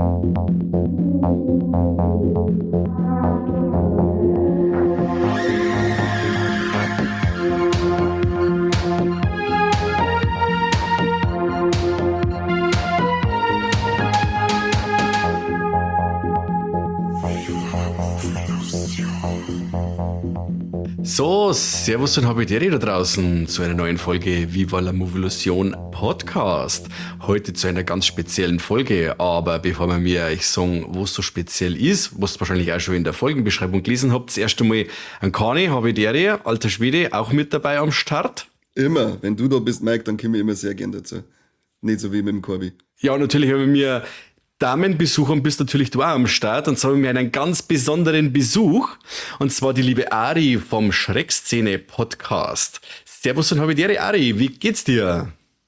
So, servus und habideri da draußen zu einer neuen Folge Viva la Movilusion Podcast. Heute zu einer ganz speziellen Folge, aber bevor wir mir euch sagen, was so speziell ist, was ihr wahrscheinlich auch schon in der Folgenbeschreibung gelesen habt, zuerst einmal ein Kani, habideri, alter Schwede, auch mit dabei am Start. Immer, wenn du da bist, Mike, dann komme ich immer sehr gern dazu. Nicht so wie mit dem Corby. Ja, natürlich habe ich mir Damenbesuch und bist natürlich du auch am Start und so haben wir einen ganz besonderen Besuch und zwar die liebe Ari vom Schreckszene Podcast. Servus und habideri, Ari, wie geht's dir?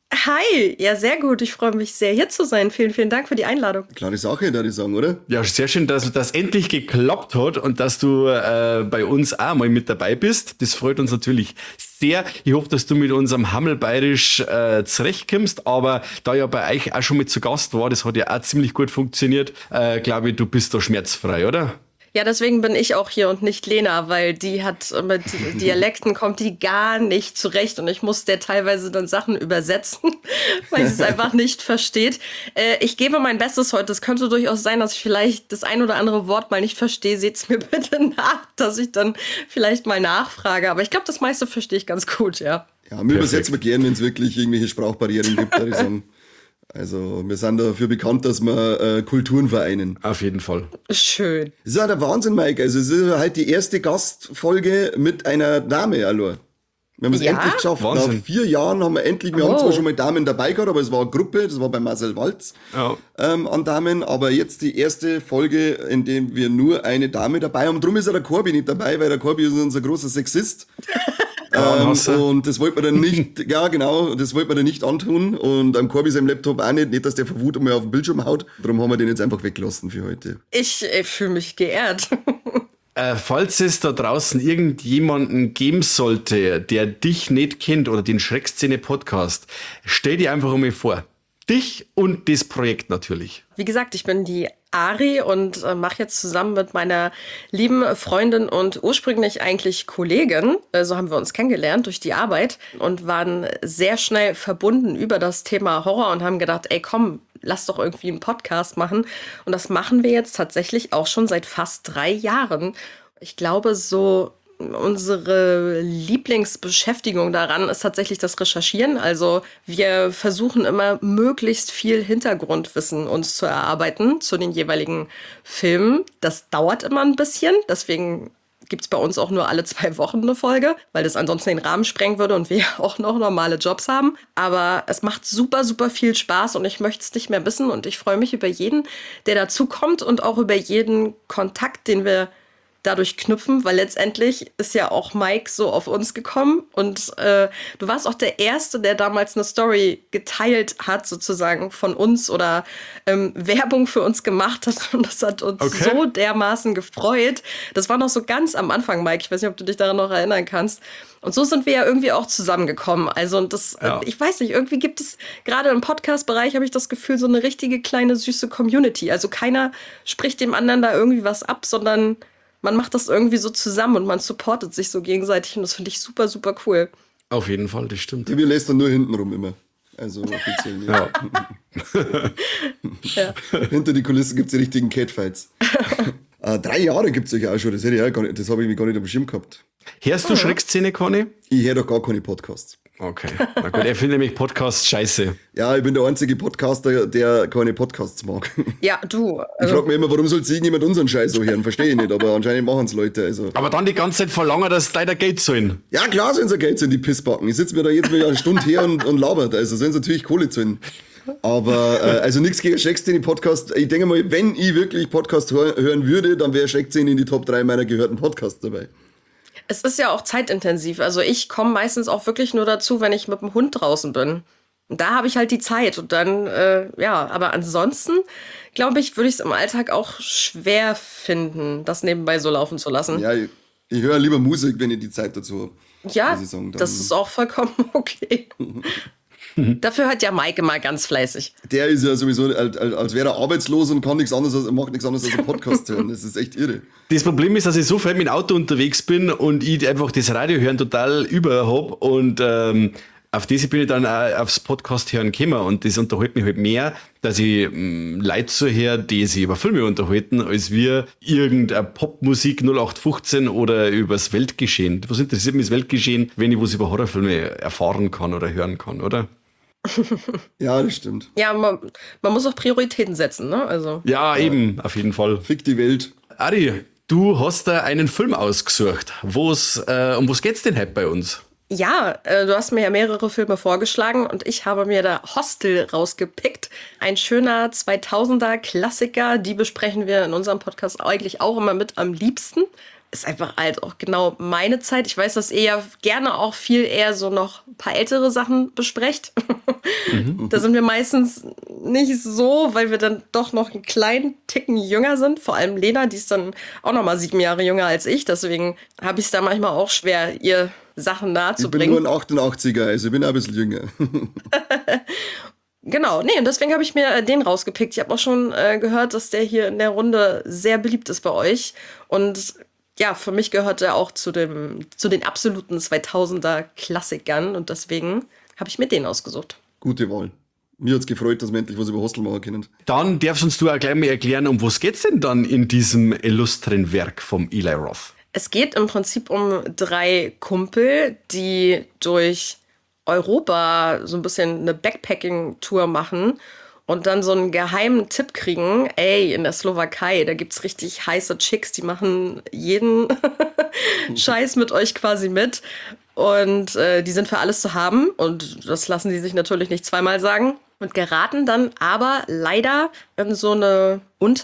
Hi, ja sehr gut, ich freue mich sehr hier zu sein. Vielen, vielen Dank für die Einladung. Klare Sache, würde ich sagen, oder? Ja, sehr schön, dass das endlich geklappt hat und dass du bei uns auch mal mit dabei bist. Das freut uns natürlich sehr. Ich hoffe, dass du mit unserem Hammelbayerisch zurechtkommst, aber da ja bei euch auch schon mit zu Gast war, das hat ja auch ziemlich gut funktioniert, glaube ich, du bist da schmerzfrei, oder? Ja, deswegen bin ich auch hier und nicht Lena, weil die hat mit Dialekten kommt die gar nicht zurecht und ich muss der teilweise dann Sachen übersetzen, weil sie es einfach nicht versteht. Ich gebe mein Bestes heute. Es könnte durchaus sein, dass ich vielleicht das ein oder andere Wort mal nicht verstehe. Seht's mir bitte nach, dass ich dann vielleicht mal nachfrage. Aber ich glaube, das meiste verstehe ich ganz gut, ja. Ja, wir übersetzen wir gern, wenn es wirklich irgendwelche Sprachbarrieren gibt, würde ich sagen. Also wir sind dafür bekannt, dass wir Kulturen vereinen. Auf jeden Fall. Schön. Das ist ja der Wahnsinn, Mike. Also es ist halt die erste Gastfolge mit einer Dame, allein. Wir haben es endlich geschafft. Wahnsinn. Nach 4 Jahren haben wir endlich, wir haben zwar schon mal Damen dabei gehabt, aber es war eine Gruppe, das war bei Marcel Walz an Damen, aber jetzt die erste Folge, in der wir nur eine Dame dabei haben. Drum ist ja der Corby nicht dabei, weil der Corby ist unser großer Sexist. Und das wollte man dann nicht, ja genau, das wollte man dann nicht antun und am Corby seinem Laptop auch nicht, dass der vor Wut mal auf den Bildschirm haut. Darum haben wir den jetzt einfach weggelassen für heute. Ich fühle mich geehrt. Falls es da draußen irgendjemanden geben sollte, der dich nicht kennt oder den Schreckszene Podcast, stell dir einfach mal vor. Dich und das Projekt natürlich. Wie gesagt, ich bin die Ari und mache jetzt zusammen mit meiner lieben Freundin und ursprünglich eigentlich Kollegin, so haben wir uns kennengelernt durch die Arbeit und waren sehr schnell verbunden über das Thema Horror und haben gedacht, ey komm, lass doch irgendwie einen Podcast machen. Und das machen wir jetzt tatsächlich auch schon seit fast 3 Jahren. Ich glaube, so unsere Lieblingsbeschäftigung daran ist tatsächlich das Recherchieren. Also wir versuchen immer möglichst viel Hintergrundwissen uns zu erarbeiten zu den jeweiligen Filmen. Das dauert immer ein bisschen, deswegen gibt's bei uns auch nur alle 2 Wochen eine Folge, weil das ansonsten den Rahmen sprengen würde und wir auch noch normale Jobs haben. Aber es macht super, super viel Spaß und ich möchte es nicht mehr wissen und ich freue mich über jeden, der dazukommt und auch über jeden Kontakt, den wir dadurch knüpfen, weil letztendlich ist ja auch Mike so auf uns gekommen und du warst auch der Erste, der damals eine Story geteilt hat, sozusagen von uns oder Werbung für uns gemacht hat und das hat uns so dermaßen gefreut. Das war noch so ganz am Anfang, Mike, ich weiß nicht, ob du dich daran noch erinnern kannst. Und so sind wir ja irgendwie auch zusammengekommen. Also und das, ich weiß nicht, irgendwie gibt es gerade im Podcast-Bereich, habe ich das Gefühl, so eine richtige kleine süße Community. Also keiner spricht dem anderen da irgendwie was ab, sondern man macht das irgendwie so zusammen und man supportet sich so gegenseitig und das finde ich super, super cool. Auf jeden Fall, das stimmt. Wir lästern nur hintenrum immer. Also offiziell. Ja. Ja. Hinter die Kulissen gibt es die richtigen Catfights. 3 Jahre gibt es euch auch schon, das habe ich mir gar nicht am Schirm gehabt. Hörst du Schreckszene, Conny? Ich höre doch gar keine Podcasts. Okay, na gut, er findet nämlich Podcasts scheiße. Ja, ich bin der einzige Podcaster, der keine Podcasts mag. Ja, du. Ich frage mich immer, warum soll sich irgendjemand unseren Scheiß so hören? Verstehe ich nicht, aber anscheinend machen es Leute. Also. Aber dann die ganze Zeit verlangen, dass leider Geld zahlen. Ja, klar sollen sie Geld zahlen, die Pissbacken. Ich sitze mir da jetzt wieder eine Stunde her und labert. Also sollen sie natürlich Kohle zahlen. Aber also nichts gegen Schreckszene-Podcast. Ich denke mal, wenn ich wirklich Podcast hören würde, dann wäre Schreckszene in die Top 3 meiner gehörten Podcasts dabei. Es ist ja auch zeitintensiv. Also ich komme meistens auch wirklich nur dazu, wenn ich mit dem Hund draußen bin. Und da habe ich halt die Zeit. Und dann, aber ansonsten, glaube ich, würde ich es im Alltag auch schwer finden, das nebenbei so laufen zu lassen. Ja, ich höre lieber Musik, wenn ich die Zeit dazu habe. Ja, das ist auch vollkommen okay. Dafür hört ja Mike immer ganz fleißig. Der ist ja sowieso, als wäre er arbeitslos und kann macht nichts anderes als einen Podcast hören. Das ist echt irre. Das Problem ist, dass ich so viel mit dem Auto unterwegs bin und ich einfach das Radio hören total über habe und auf das bin ich dann auch aufs Podcast hören gekommen und das unterhält mich halt mehr, dass ich Leute so höre, die sich über Filme unterhalten, als wir irgendeine Popmusik 0815 oder übers Weltgeschehen. Was interessiert mich das Weltgeschehen, wenn ich was über Horrorfilme erfahren kann oder hören kann, oder? Ja, das stimmt. Ja, man muss auch Prioritäten setzen, ne? Also. Ja, eben, auf jeden Fall. Fick die Welt. Ari, du hast da einen Film ausgesucht. Um was geht's denn heute bei uns? Ja, du hast mir ja mehrere Filme vorgeschlagen und ich habe mir da Hostel rausgepickt. Ein schöner 2000er Klassiker, die besprechen wir in unserem Podcast eigentlich auch immer mit am liebsten. Ist einfach halt auch genau meine Zeit. Ich weiß, dass ihr ja gerne auch viel eher so noch ein paar ältere Sachen besprecht. Da sind wir meistens nicht so, weil wir dann doch noch einen kleinen Ticken jünger sind. Vor allem Lena, die ist dann auch noch mal 7 Jahre jünger als ich. Deswegen habe ich es da manchmal auch schwer, ihr Sachen nahezubringen. Ich bin nur ein 88er, also ich bin auch ein bisschen jünger. Genau, nee, und deswegen habe ich mir den rausgepickt. Ich habe auch schon gehört, dass der hier in der Runde sehr beliebt ist bei euch. Und ja, für mich gehört er auch zu den absoluten 2000er Klassikern. Und deswegen habe ich mir den ausgesucht. Gute Wahl. Mir hat es gefreut, dass wir endlich was über Hostel machen können. Dann darfst uns du auch gleich mal erklären, um was geht's denn dann in diesem illustren Werk vom Eli Roth? Es geht im Prinzip um 3 Kumpel, die durch Europa so ein bisschen eine Backpacking-Tour machen und dann so einen geheimen Tipp kriegen, ey, in der Slowakei, da gibt's richtig heiße Chicks, die machen jeden Scheiß mit euch quasi mit. Und die sind für alles zu haben und das lassen die sich natürlich nicht zweimal sagen. Und geraten dann aber leider in so eine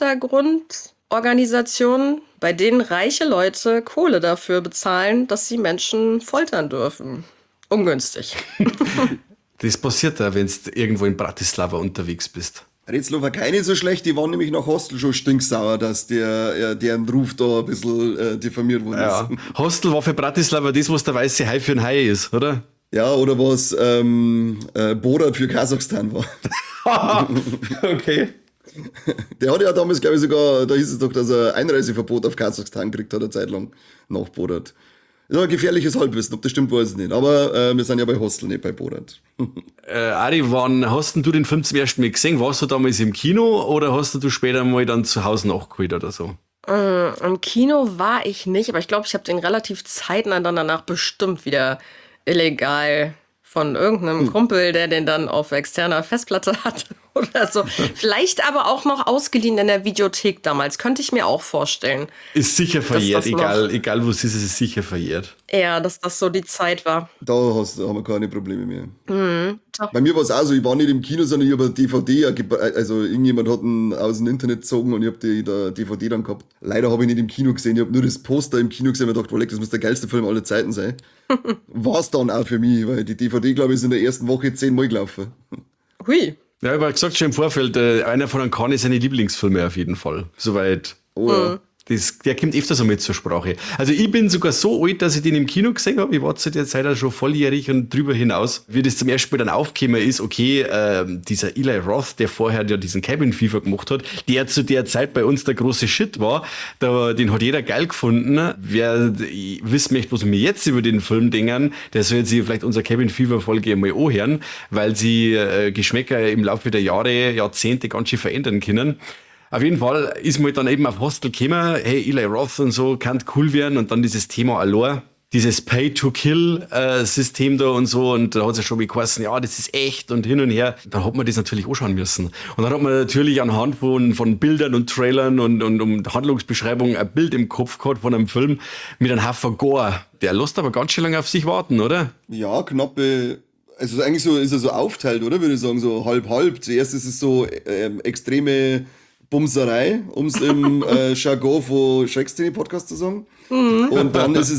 Untergrundorganisation, bei denen reiche Leute Kohle dafür bezahlen, dass sie Menschen foltern dürfen. Ungünstig. Das passiert da, wenn du irgendwo in Bratislava unterwegs bist. Slowakei nicht so schlecht, die waren nämlich nach Hostel schon stinksauer, dass deren Ruf da ein bisschen diffamiert worden ist. Hostel war für Bratislava das, was der weiße Hai für ein Hai ist, oder? Ja, oder was Borat für Kasachstan war. Okay. Der hatte ja damals, glaube ich, sogar, da hieß es doch, dass er Einreiseverbot auf Kasachstan gekriegt hat, eine Zeit lang, nach Borat. Das ist ein gefährliches Halbwissen, ob das stimmt, weiß ich nicht. Aber wir sind ja bei Hostel, nicht bei Borat. Ari, wann hast denn du den Film zum ersten Mal gesehen? Warst du damals im Kino oder hast du später mal dann zu Hause nachgeholt oder so? Im Kino war ich nicht, aber ich glaube, ich habe den relativ zeitnah dann danach bestimmt wieder illegal von irgendeinem Kumpel, der den dann auf externer Festplatte hatte oder so. Vielleicht aber auch noch ausgeliehen in der Videothek damals. Könnte ich mir auch vorstellen. Ist sicher verjährt, egal wo es ist sicher verjährt. Ja, dass das so die Zeit war. Da haben wir keine Probleme mehr. Bei mir war es auch so, ich war nicht im Kino, sondern ich habe eine DVD, also irgendjemand hat ihn aus dem Internet gezogen und ich habe die DVD dann gehabt. Leider habe ich nicht im Kino gesehen, ich habe nur das Poster im Kino gesehen und mir gedacht, das muss der geilste Film aller Zeiten sein. War es dann auch für mich, weil die DVD, glaube ich, ist in der ersten Woche 10-mal gelaufen. Hui. Ja, ich habe gesagt schon im Vorfeld, einer von einem Kani seine Lieblingsfilme auf jeden Fall. Soweit. Oh ja. Der kommt öfter so mit zur Sprache. Also ich bin sogar so alt, dass ich den im Kino gesehen habe. Ich war zu der Zeit auch schon volljährig und drüber hinaus. Wie das zum ersten Mal dann aufgekommen ist, okay, dieser Eli Roth, der vorher ja diesen Cabin Fever gemacht hat, der zu der Zeit bei uns der große Shit war, den hat jeder geil gefunden. Wer wissen möchte, was wir jetzt über den Film denken, der soll sich vielleicht unsere Cabin Fever Folge einmal anhören, weil sie Geschmäcker im Laufe der Jahre, Jahrzehnte ganz schön verändern können. Auf jeden Fall ist man dann eben auf Hostel gekommen, hey, Eli Roth und so, kann cool werden und dann dieses Thema Allure, dieses Pay-to-Kill-System da und so und da hat es ja schon mal geheißen, ja, das ist echt und hin und her. Dann hat man das natürlich anschauen müssen. Und dann hat man natürlich anhand von Bildern und Trailern und Handlungsbeschreibungen ein Bild im Kopf gehabt von einem Film mit einem Haufen Gore. Der lässt aber ganz schön lange auf sich warten, oder? Ja, knappe... Also eigentlich so ist er so aufteilt, oder? Würde ich sagen, so halb-halb. Zuerst ist es so extreme Bumserei, um es im Jargon von Schreckszene-Podcast zu sagen. Und dann ist es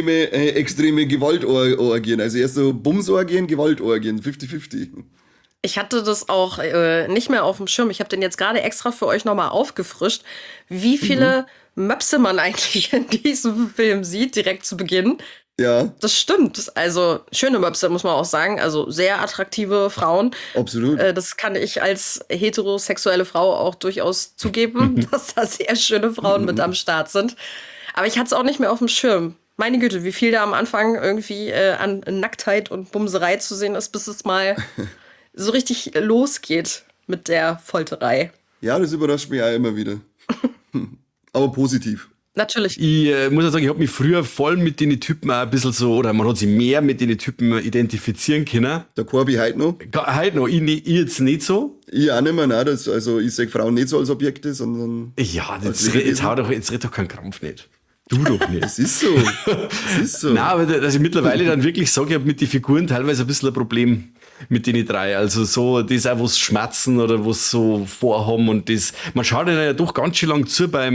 extreme Gewaltorgien. Also erst so Bumsorgien, Gewaltorgien, 50-50. Ich hatte das auch nicht mehr auf dem Schirm. Ich habe den jetzt gerade extra für euch nochmal aufgefrischt, wie viele Möpse man eigentlich in diesem Film sieht, direkt zu Beginn. Ja. Das stimmt. Also schöne Möpse, muss man auch sagen. Also sehr attraktive Frauen. Absolut. Das kann ich als heterosexuelle Frau auch durchaus zugeben, dass da sehr schöne Frauen mit am Start sind. Aber ich hatte es auch nicht mehr auf dem Schirm. Meine Güte, wie viel da am Anfang irgendwie an Nacktheit und Bumserei zu sehen ist, bis es mal so richtig losgeht mit der Folterei. Ja, das überrascht mich auch immer wieder. Aber positiv. Natürlich. Ich muss ja sagen, ich habe mich früher voll mit den Typen auch ein bisschen so, oder man hat sich mehr mit den Typen identifizieren können. Der Corby heute noch. Heute noch, ich jetzt nicht so. Ich auch nicht mehr, nein, also ich sehe Frauen nicht so als Objekte, sondern... Ja, jetzt red doch keinen Krampf nicht. Du doch nicht. Das ist so. Das ist so. Nein, aber dass ich mittlerweile dann wirklich sage, ich habe mit den Figuren teilweise ein bisschen ein Problem mit den drei. Also so, das auch, was schmerzen oder was so vorhaben und das. Man schaut ihnen ja doch ganz schön lang zu bei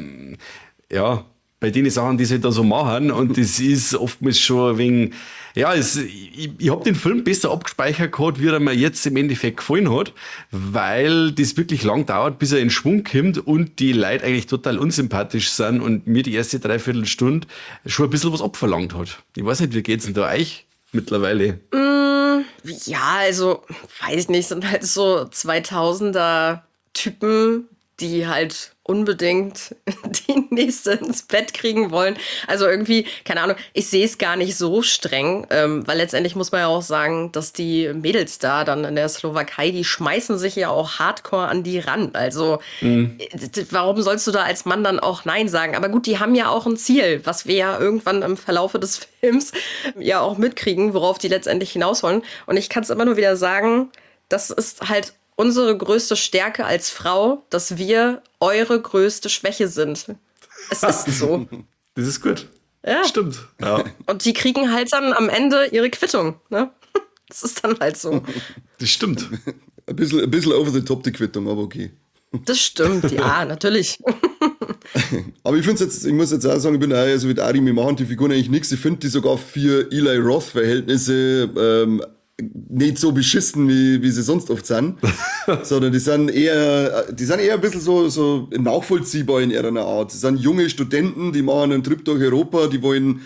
den Sachen, die sie da so machen. Und das ist oftmals schon ein wenig, ja, ich habe den Film besser abgespeichert gehabt, wie er mir jetzt im Endeffekt gefallen hat, weil das wirklich lang dauert, bis er in Schwung kommt und die Leute eigentlich total unsympathisch sind und mir die erste Dreiviertelstunde schon ein bisschen was abverlangt hat. Ich weiß nicht, wie geht's denn da euch mittlerweile? Ja, also, weiß ich nicht, sind halt so 2000er Typen, die halt unbedingt die nächste ins Bett kriegen wollen. Also irgendwie, keine Ahnung, ich sehe es gar nicht so streng, weil letztendlich muss man ja auch sagen, dass die Mädels da dann in der Slowakei, die schmeißen sich ja auch hardcore an die ran. Also warum sollst du da als Mann dann auch Nein sagen? Aber gut, die haben ja auch ein Ziel, was wir ja irgendwann im Verlaufe des Films ja auch mitkriegen, worauf die letztendlich hinaus wollen. Und ich kann es immer nur wieder sagen, das ist halt unsere größte Stärke als Frau, dass wir eure größte Schwäche sind. Es ist so. Das ist gut. Ja. Stimmt. Ja. Und die kriegen halt dann am Ende ihre Quittung. Ne? Das ist dann halt so. Das stimmt. Ein bisschen over the top die Quittung, aber okay. Das stimmt, ja, natürlich. Aber ich finde jetzt, ich muss jetzt auch sagen, ich bin auch so wie der Ari, mir machen die Figuren eigentlich nichts. Ich finde die sogar für Eli Roth-Verhältnisse nicht so beschissen, wie sie sonst oft sind, sondern die sind eher ein bisschen so nachvollziehbar in ihrer Art. Sie sind junge Studenten, die machen einen Trip durch Europa, die wollen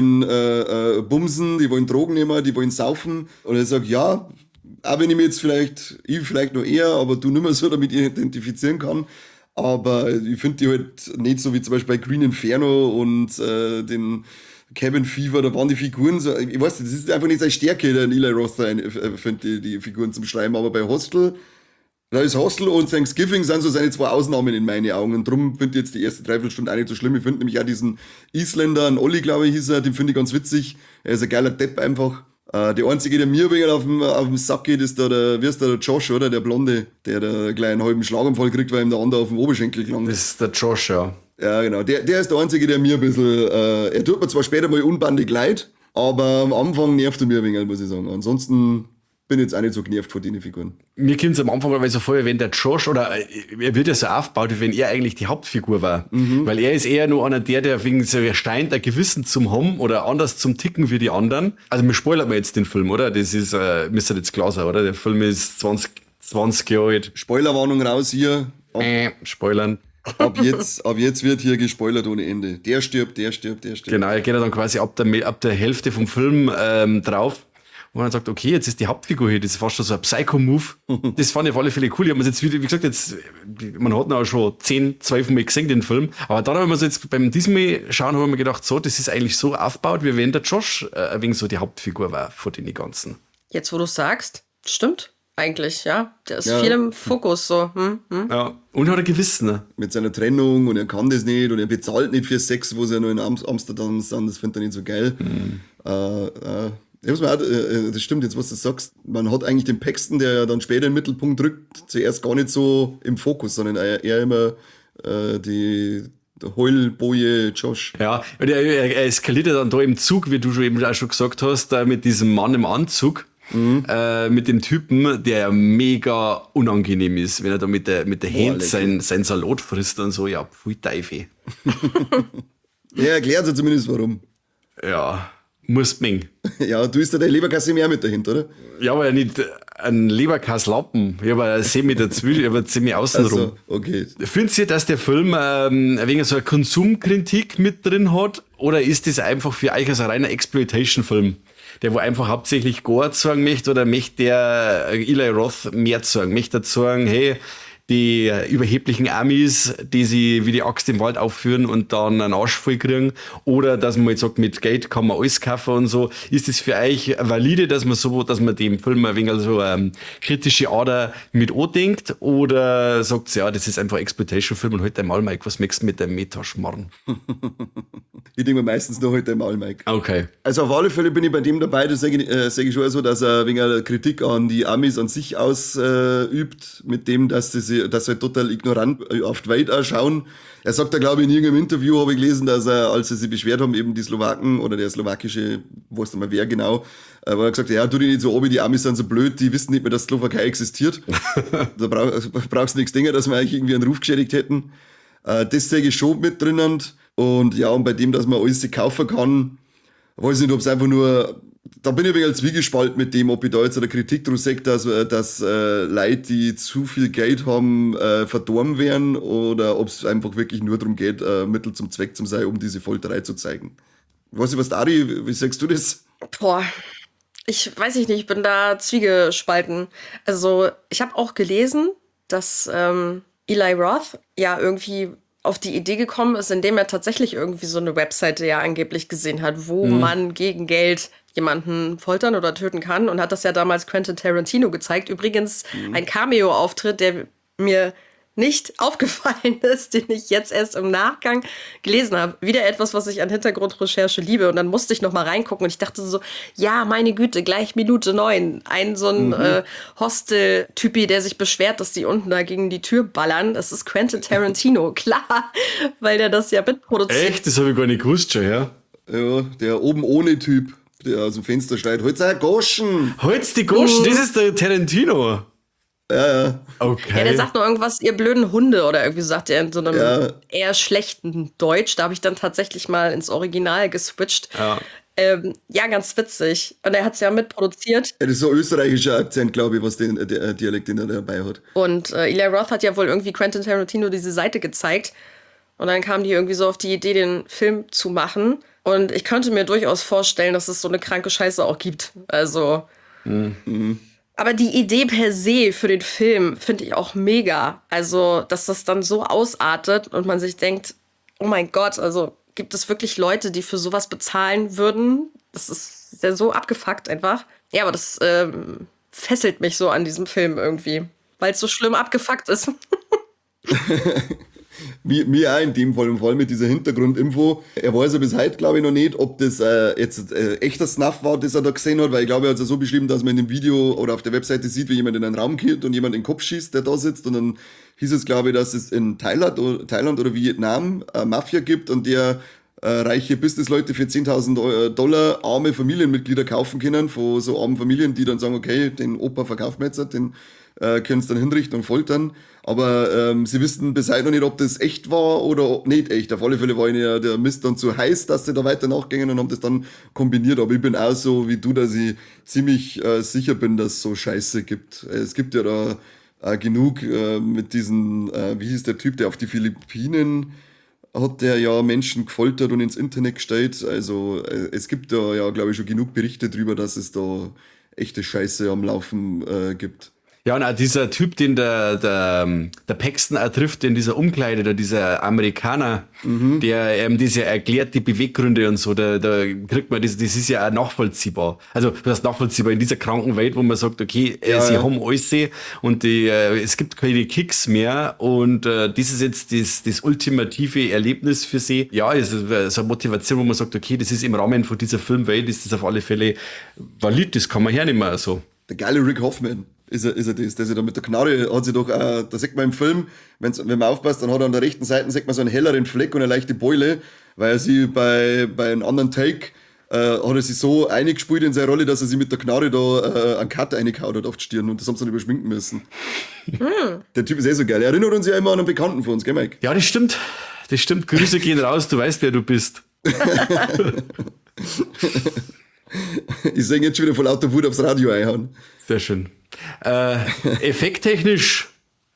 bumsen, die wollen Drogen nehmen, die wollen saufen. Und ich sage, ja, auch wenn ich mich jetzt vielleicht noch eher, aber du nicht mehr so damit identifizieren kann. Aber ich finde die halt nicht so wie zum Beispiel bei Green Inferno und den Cabin Fever, da waren die Figuren so, ich weiß nicht, das ist einfach nicht seine Stärke, der Eli Roth, finde die Figuren zum Schreiben, aber bei Hostel, da ist Hostel und Thanksgiving sind so seine zwei Ausnahmen in meinen Augen und drum finde ich jetzt die erste Dreiviertelstunde auch nicht so schlimm. Ich finde nämlich auch diesen Isländer, einen Olli, glaube ich, hieß er, den finde ich ganz witzig, er ist ein geiler Depp einfach. Der einzige, der mir ein wenig auf dem Sack geht, ist da der Josh, oder? Der Blonde, der einen kleinen halben Schlaganfall kriegt, weil ihm der andere auf dem Oberschenkel gelangt. Das ist der Josh, ja. Ja, genau. Der ist der Einzige, der mir ein bisschen, er tut mir zwar später mal unbandig leid, aber am Anfang nervt er mir ein wenig, muss ich sagen. Ansonsten bin ich jetzt auch nicht so genervt von den Figuren. Mir kommt es am Anfang mal so vor, wenn der Josh, oder er wird ja so aufgebaut, wie wenn er eigentlich die Hauptfigur war. Weil er ist eher nur einer der wegen so scheint, ein Gewissen zum haben oder anders zum Ticken wie die anderen. Also wir spoilern jetzt den Film, oder? Das ist, müsste jetzt klar sein, oder? Der Film ist 20 Jahre alt. Spoilerwarnung raus hier. Spoilern. Ab jetzt wird hier gespoilert ohne Ende. Der stirbt. Genau, er geht dann quasi ab der Hälfte vom Film drauf. Und man sagt, okay, jetzt ist die Hauptfigur hier, das ist fast schon so ein Psycho-Move. Das fand ich auf alle Fälle cool. Ich habe mir jetzt, wie gesagt, man hat ihn auch schon 10, 12 Mal gesehen, den Film. Aber dann haben wir so jetzt beim diesmal schauen, haben wir mir gedacht, so, das ist eigentlich so aufgebaut, wie wenn der Josh ein wenig so die Hauptfigur war von den ganzen. Jetzt, wo du sagst, stimmt eigentlich, ja. Der ist viel im Fokus, so. Ja, und hat ein Gewissen. Ne? Mit seiner Trennung und er kann das nicht und er bezahlt nicht für Sex, wo sie ja noch in Amsterdam sind, das findet er nicht so geil. Das stimmt, jetzt was du sagst, man hat eigentlich den Paxton, der ja dann später in den Mittelpunkt rückt, zuerst gar nicht so im Fokus, sondern eher immer die Heulboje Josh. Ja, und er eskaliert ja dann da im Zug, wie du schon eben auch schon gesagt hast, mit diesem Mann im Anzug. Mit dem Typen, der ja mega unangenehm ist, wenn er da mit der Hand sein Salat frisst und so, ja, pfui Teufel. Ja, erklärt sie zumindest warum. Ja, musst mengen. Ja, du isst ja deine Leberkasse mehr mit dahinter, oder? Ja, aber nicht, einen Leberkaslappen. Ich habe eine Semi dazwischen, ich habe eine Semi außenrum. Also, okay. Findet ihr, dass der Film ein wenig so eine Konsumkritik mit drin hat? Oder ist das einfach für euch als ein reiner Exploitation-Film? Der wo einfach hauptsächlich Gore zeigen möchte, oder möchte der Eli Roth mehr zeigen? Möchte er sagen, hey, die überheblichen Amis, die sie wie die Axt im Wald aufführen und dann einen Arsch voll kriegen, oder dass man jetzt sagt, mit Geld kann man alles kaufen und so. Ist es für euch valide, dass man dem Film ein wenig so kritische Ader mit andenkt, oder sagt ja, das ist einfach Exploitation-Film und halt einmal, Mike, was möchtest du mit dem Metaschmarren? Ich denke mir meistens noch heute einmal, Mike. Okay. Also auf alle Fälle bin ich bei dem dabei, das sage ich schon so, dass er wegen einer Kritik an die Amis an sich ausübt, mit dem, dass sie halt total ignorant auf die Welt schauen. Er sagt da, glaube ich, in irgendeinem Interview, habe ich gelesen, dass er, als sie sich beschwert haben, eben die Slowaken oder der slowakische, weiß nicht mehr wer genau, wo er gesagt hat, ja, tu dich nicht so obi, die Amis sind so blöd, die wissen nicht mehr, dass Slowakei existiert. Da brauchst du nichts denken, dass wir eigentlich irgendwie einen Ruf geschädigt hätten. Das sage ich schon mit drinnen. Und ja, und bei dem, dass man alles kaufen kann, weiß ich nicht, ob es einfach nur, da bin ich ein wenig zwiegespalten mit dem, ob ich da jetzt eine Kritik draus sehe, dass Leute, die zu viel Geld haben, verdorben werden, oder ob es einfach wirklich nur darum geht, Mittel zum Zweck zu sein, um diese Folterei zu zeigen. Weiß ich was, Ari, wie sagst du das? Boah, ich weiß nicht, ich bin da zwiegespalten. Also ich habe auch gelesen, dass Eli Roth ja irgendwie auf die Idee gekommen ist, indem er tatsächlich irgendwie so eine Webseite ja angeblich gesehen hat, wo man gegen Geld jemanden foltern oder töten kann, und hat das ja damals Quentin Tarantino gezeigt. Übrigens ein Cameo-Auftritt, der mir nicht aufgefallen ist, den ich jetzt erst im Nachgang gelesen habe. Wieder etwas, was ich an Hintergrundrecherche liebe. Und dann musste ich noch mal reingucken und ich dachte so, ja, meine Güte, gleich Minute 9. So ein Hostel-Typi, der sich beschwert, dass die unten da gegen die Tür ballern. Das ist Quentin Tarantino, klar, weil der das ja mitproduziert. Echt? Das habe ich gar nicht gewusst schon, ja? Ja, der oben ohne Typ, der aus dem Fenster schreit, holt's ein Goschen! Holt's die Goschen, das ist der Tarantino. Ja. Okay. Ja, der sagt nur irgendwas, ihr blöden Hunde, oder irgendwie sagt er in so einem eher schlechten Deutsch. Da habe ich dann tatsächlich mal ins Original geswitcht. Ja, ganz witzig. Und er hat es ja mitproduziert. Ja, das ist so ein österreichischer Akzent, glaube ich, was der Dialekt, den er dabei hat. Und Eli Roth hat ja wohl irgendwie Quentin Tarantino diese Seite gezeigt. Und dann kamen die irgendwie so auf die Idee, den Film zu machen. Und ich könnte mir durchaus vorstellen, dass es so eine kranke Scheiße auch gibt. Also. Aber die Idee per se für den Film finde ich auch mega. Also, dass das dann so ausartet und man sich denkt, oh mein Gott, also gibt es wirklich Leute, die für sowas bezahlen würden? Das ist ja so abgefuckt einfach. Ja, aber das fesselt mich so an diesem Film irgendwie, weil es so schlimm abgefuckt ist. Mir auch in dem Fall, vor allem mit dieser Hintergrundinfo. Er weiß ja bis heute, glaube ich, noch nicht, ob das jetzt echter Snuff war, das er da gesehen hat, weil ich glaube, er hat es ja so beschrieben, dass man in dem Video oder auf der Webseite sieht, wie jemand in einen Raum geht und jemand in den Kopf schießt, der da sitzt, und dann hieß es, glaube ich, dass es in Thailand oder Vietnam eine Mafia gibt, und der reiche Businessleute für $10.000 arme Familienmitglieder kaufen können, von so armen Familien, die dann sagen, okay, den Opa verkaufen wir jetzt, den können es dann hinrichten und foltern. Aber sie wissen bis heute noch nicht, ob das echt war oder nicht echt. Auf alle Fälle war ihnen ja der Mist dann zu heiß, dass sie da weiter nachgingen, und haben das dann kombiniert. Aber ich bin auch so wie du, dass ich ziemlich sicher bin, dass es so Scheiße gibt. Es gibt ja da genug mit diesen, wie hieß der Typ, der auf die Philippinen hat der ja Menschen gefoltert und ins Internet gestellt. Also es gibt da ja, glaube ich, schon genug Berichte drüber, dass es da echte Scheiße am Laufen gibt. Ja, und auch dieser Typ, den der Paxton auch trifft in dieser Umkleide, da dieser Amerikaner, der das ja erklärt, die Beweggründe und so, da kriegt man das ist ja auch nachvollziehbar. Also, das ist nachvollziehbar in dieser kranken Welt, wo man sagt, okay, sie haben alles und es gibt keine Kicks mehr, und das ist jetzt das ultimative Erlebnis für sie. Ja, es ist so eine Motivation, wo man sagt, okay, das ist im Rahmen von dieser Filmwelt, ist das auf alle Fälle valid, das kann man hernehmen so. Der geile Rick Hoffman ist er das, der sich da mit der Knarre hat sich doch, da sieht man im Film, wenn man aufpasst, dann hat er an der rechten Seite sieht man so einen helleren Fleck und eine leichte Beule, weil er sie bei einem anderen Take hat er sich so eingespielt in seine Rolle, dass er sich mit der Knarre da einen Cut reingehauen hat auf die Stirn, und das haben sie dann überschminken müssen. Der Typ ist so geil. Er erinnert uns ja immer an einen Bekannten von uns, gell, Mike? Ja, das stimmt. Grüße gehen raus, du weißt, wer du bist. Ich singe jetzt schon wieder voll lauter Wut aufs Radio einhauen. Sehr schön. Effekttechnisch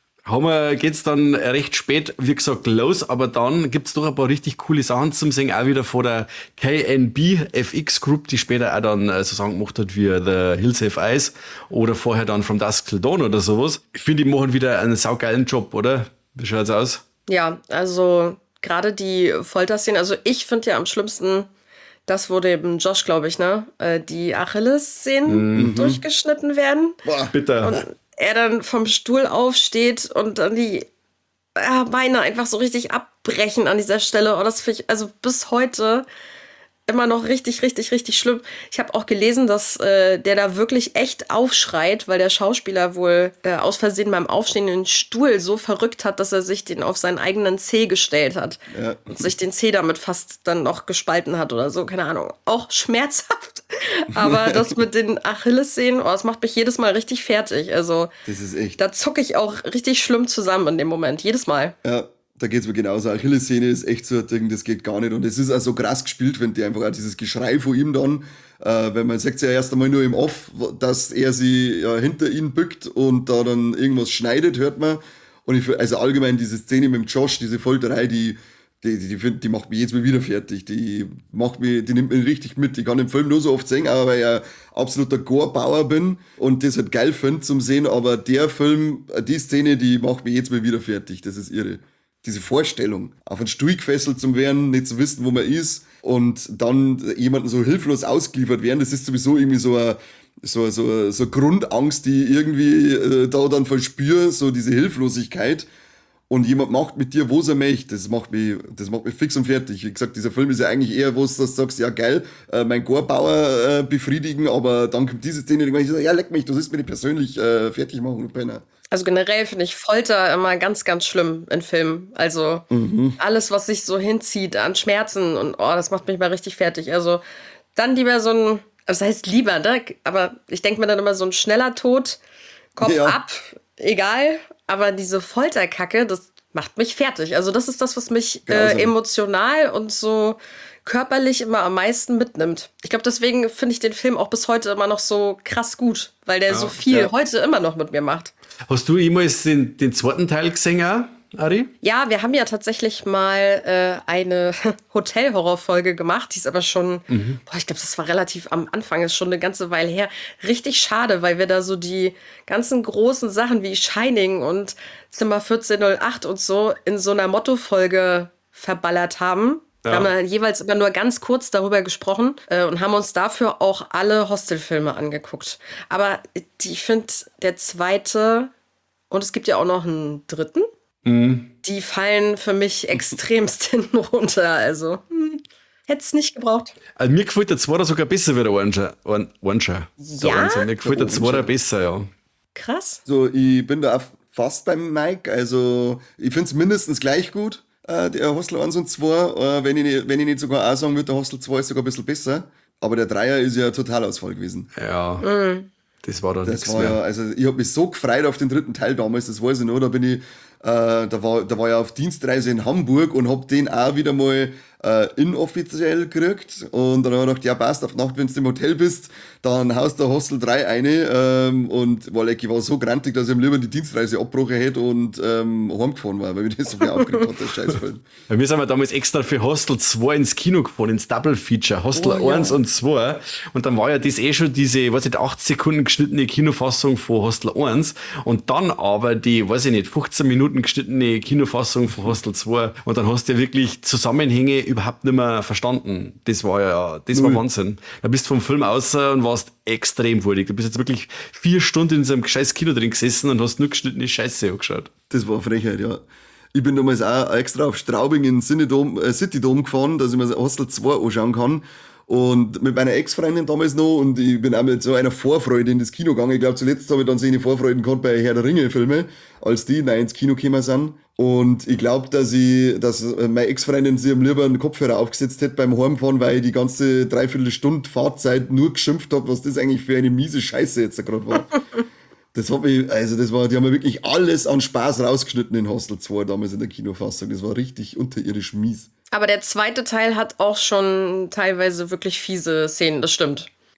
geht's dann recht spät, wie gesagt, los, aber dann gibt's doch ein paar richtig coole Sachen zum Singen, auch wieder von der KNB FX Group, die später auch dann so Sachen gemacht hat wie The Hills Have Eyes oder vorher dann From Dusk Till Dawn oder sowas. Ich finde, die machen wieder einen saugeilen Job, oder? Wie schaut's aus? Ja, also gerade die Folterszenen, also ich finde ja am schlimmsten, das wurde eben Josh, glaube ich, ne? Die Achilles-Szenen durchgeschnitten werden. Boah, bitter. Und er dann vom Stuhl aufsteht und dann die Beine einfach so richtig abbrechen an dieser Stelle. Oh, das finde ich also bis heute immer noch richtig, richtig, richtig schlimm. Ich habe auch gelesen, dass der da wirklich echt aufschreit, weil der Schauspieler wohl aus Versehen beim Aufstehen den Stuhl so verrückt hat, dass er sich den auf seinen eigenen Zeh gestellt hat. Ja. Und sich den Zeh damit fast dann noch gespalten hat oder so, keine Ahnung. Auch schmerzhaft. Aber das mit den Achillessehnen, das macht mich jedes Mal richtig fertig. Also das ist echt. Da zucke ich auch richtig schlimm zusammen in dem Moment, jedes Mal. Ja. Da geht's mir genauso. Achillessehne ist echt so ein Ding, das geht gar nicht. Und es ist auch so krass gespielt, wenn die einfach auch dieses Geschrei von ihm dann, wenn man sagt ja erst einmal nur im Off, dass er sie hinter ihn bückt und da dann irgendwas schneidet, hört man. Und also allgemein diese Szene mit dem Josh, diese Folterei, die macht mich jetzt mal wieder fertig. Die nimmt mich richtig mit. Ich kann den Film nur so oft sehen, aber weil ich ein absoluter Gore-Bauer bin und das halt geil finde zum Sehen. Aber der Film, die Szene, die macht mich jetzt mal wieder fertig. Das ist irre. Diese Vorstellung, auf einen Stuhl gefesselt zu werden, nicht zu wissen, wo man ist und dann jemanden so hilflos ausgeliefert werden, das ist sowieso irgendwie so eine Grundangst, die ich irgendwie da dann verspüre, so diese Hilflosigkeit. Und jemand macht mit dir, was er möchte. Das macht mich fix und fertig. Wie gesagt, dieser Film ist ja eigentlich eher, wo du sagst, ja geil, mein Gorbauer befriedigen, aber dann kommt diese Szene, die ich so, ja leck mich, du sollst mir nicht persönlich fertig machen, du Penner. Also generell finde ich Folter immer ganz, ganz schlimm in Filmen. Also alles, was sich so hinzieht an Schmerzen und das macht mich mal richtig fertig. Also dann lieber so ein, das heißt lieber, ne? Aber ich denke mir dann immer so ein schneller Tod, Kopf ab, egal. Aber diese Folterkacke, das macht mich fertig. Also das ist das, was mich emotional und so körperlich immer am meisten mitnimmt. Ich glaube, deswegen finde ich den Film auch bis heute immer noch so krass gut, weil der so viel heute immer noch mit mir macht. Hast du jemals den zweiten Teil gesehen, auch, Ari? Ja, wir haben ja tatsächlich mal eine Hotel-Horror-Folge gemacht. Die ist aber schon, ich glaube, das war relativ am Anfang, ist schon eine ganze Weile her. Richtig schade, weil wir da so die ganzen großen Sachen wie Shining und Zimmer 1408 und so in so einer Motto-Folge verballert haben. Ja. Da haben wir jeweils immer nur ganz kurz darüber gesprochen und haben uns dafür auch alle Hostel-Filme angeguckt. Aber ich finde, der zweite, und es gibt ja auch noch einen dritten, die fallen für mich extremst hinten runter. Also, hätte es nicht gebraucht. Also, mir gefällt der zweite sogar besser wie der Orange. Ja? Mir gefällt der zweite besser, ja. Krass. So, ich bin da auch fast beim Mike. Also, ich finde es mindestens gleich gut. Der Hostel 1 und 2, wenn ich nicht sogar auch sagen würde, der Hostel 2 ist sogar ein bisschen besser. Aber der Dreier ist ja Totalausfall gewesen. Ja, das war da nichts mehr. Ja, also ich habe mich so gefreut auf den dritten Teil damals, das weiß ich noch, da war ja auf Dienstreise in Hamburg und hab den auch wieder mal inoffiziell gekriegt und dann habe ich gedacht, ja passt, auf Nacht, wenn du im Hotel bist, dann haust du Hostel 3 rein und ich war so grantig, dass ich am lieber die Dienstreise abgebrochen hätte und heimgefahren war, weil mich das so viel aufgeregt hat, der Scheißfilm. Ja, wir sind ja damals extra für Hostel 2 ins Kino gefahren, ins Double Feature, Hostel 1 und 2 und dann war ja das schon diese, 8 Sekunden geschnittene Kinofassung von Hostel 1 und dann aber die, 15 Minuten geschnittene Kinofassung von Hostel 2 und dann hast du ja wirklich Zusammenhänge überhaupt nicht mehr verstanden. Das war Wahnsinn. Da bist du vom Film aus und warst extrem wurdig. Du bist jetzt wirklich 4 Stunden in so einem scheiß Kino drin gesessen und hast nur geschnittene Scheiße angeschaut. Das war Frechheit, ja. Ich bin damals auch extra auf Straubing in City Dome gefahren, dass ich mir Hostel 2 anschauen kann. Und mit meiner Ex-Freundin damals noch und ich bin auch mit so einer Vorfreude in das Kino gegangen. Ich glaube, zuletzt habe ich dann so eine Vorfreude gehabt bei Herr der Ringe-Filme, als die neu ins Kino gekommen sind. Und ich glaube, dass meine Ex-Freundin sich am lieber einen Kopfhörer aufgesetzt hätte beim Heimfahren, weil ich die ganze Dreiviertelstunde Fahrzeit nur geschimpft habe, was das eigentlich für eine miese Scheiße jetzt gerade war. Die haben ja wirklich alles an Spaß rausgeschnitten in Hostel 2 damals in der Kinofassung. Das war richtig unterirdisch mies. Aber der zweite Teil hat auch schon teilweise wirklich fiese Szenen, das stimmt.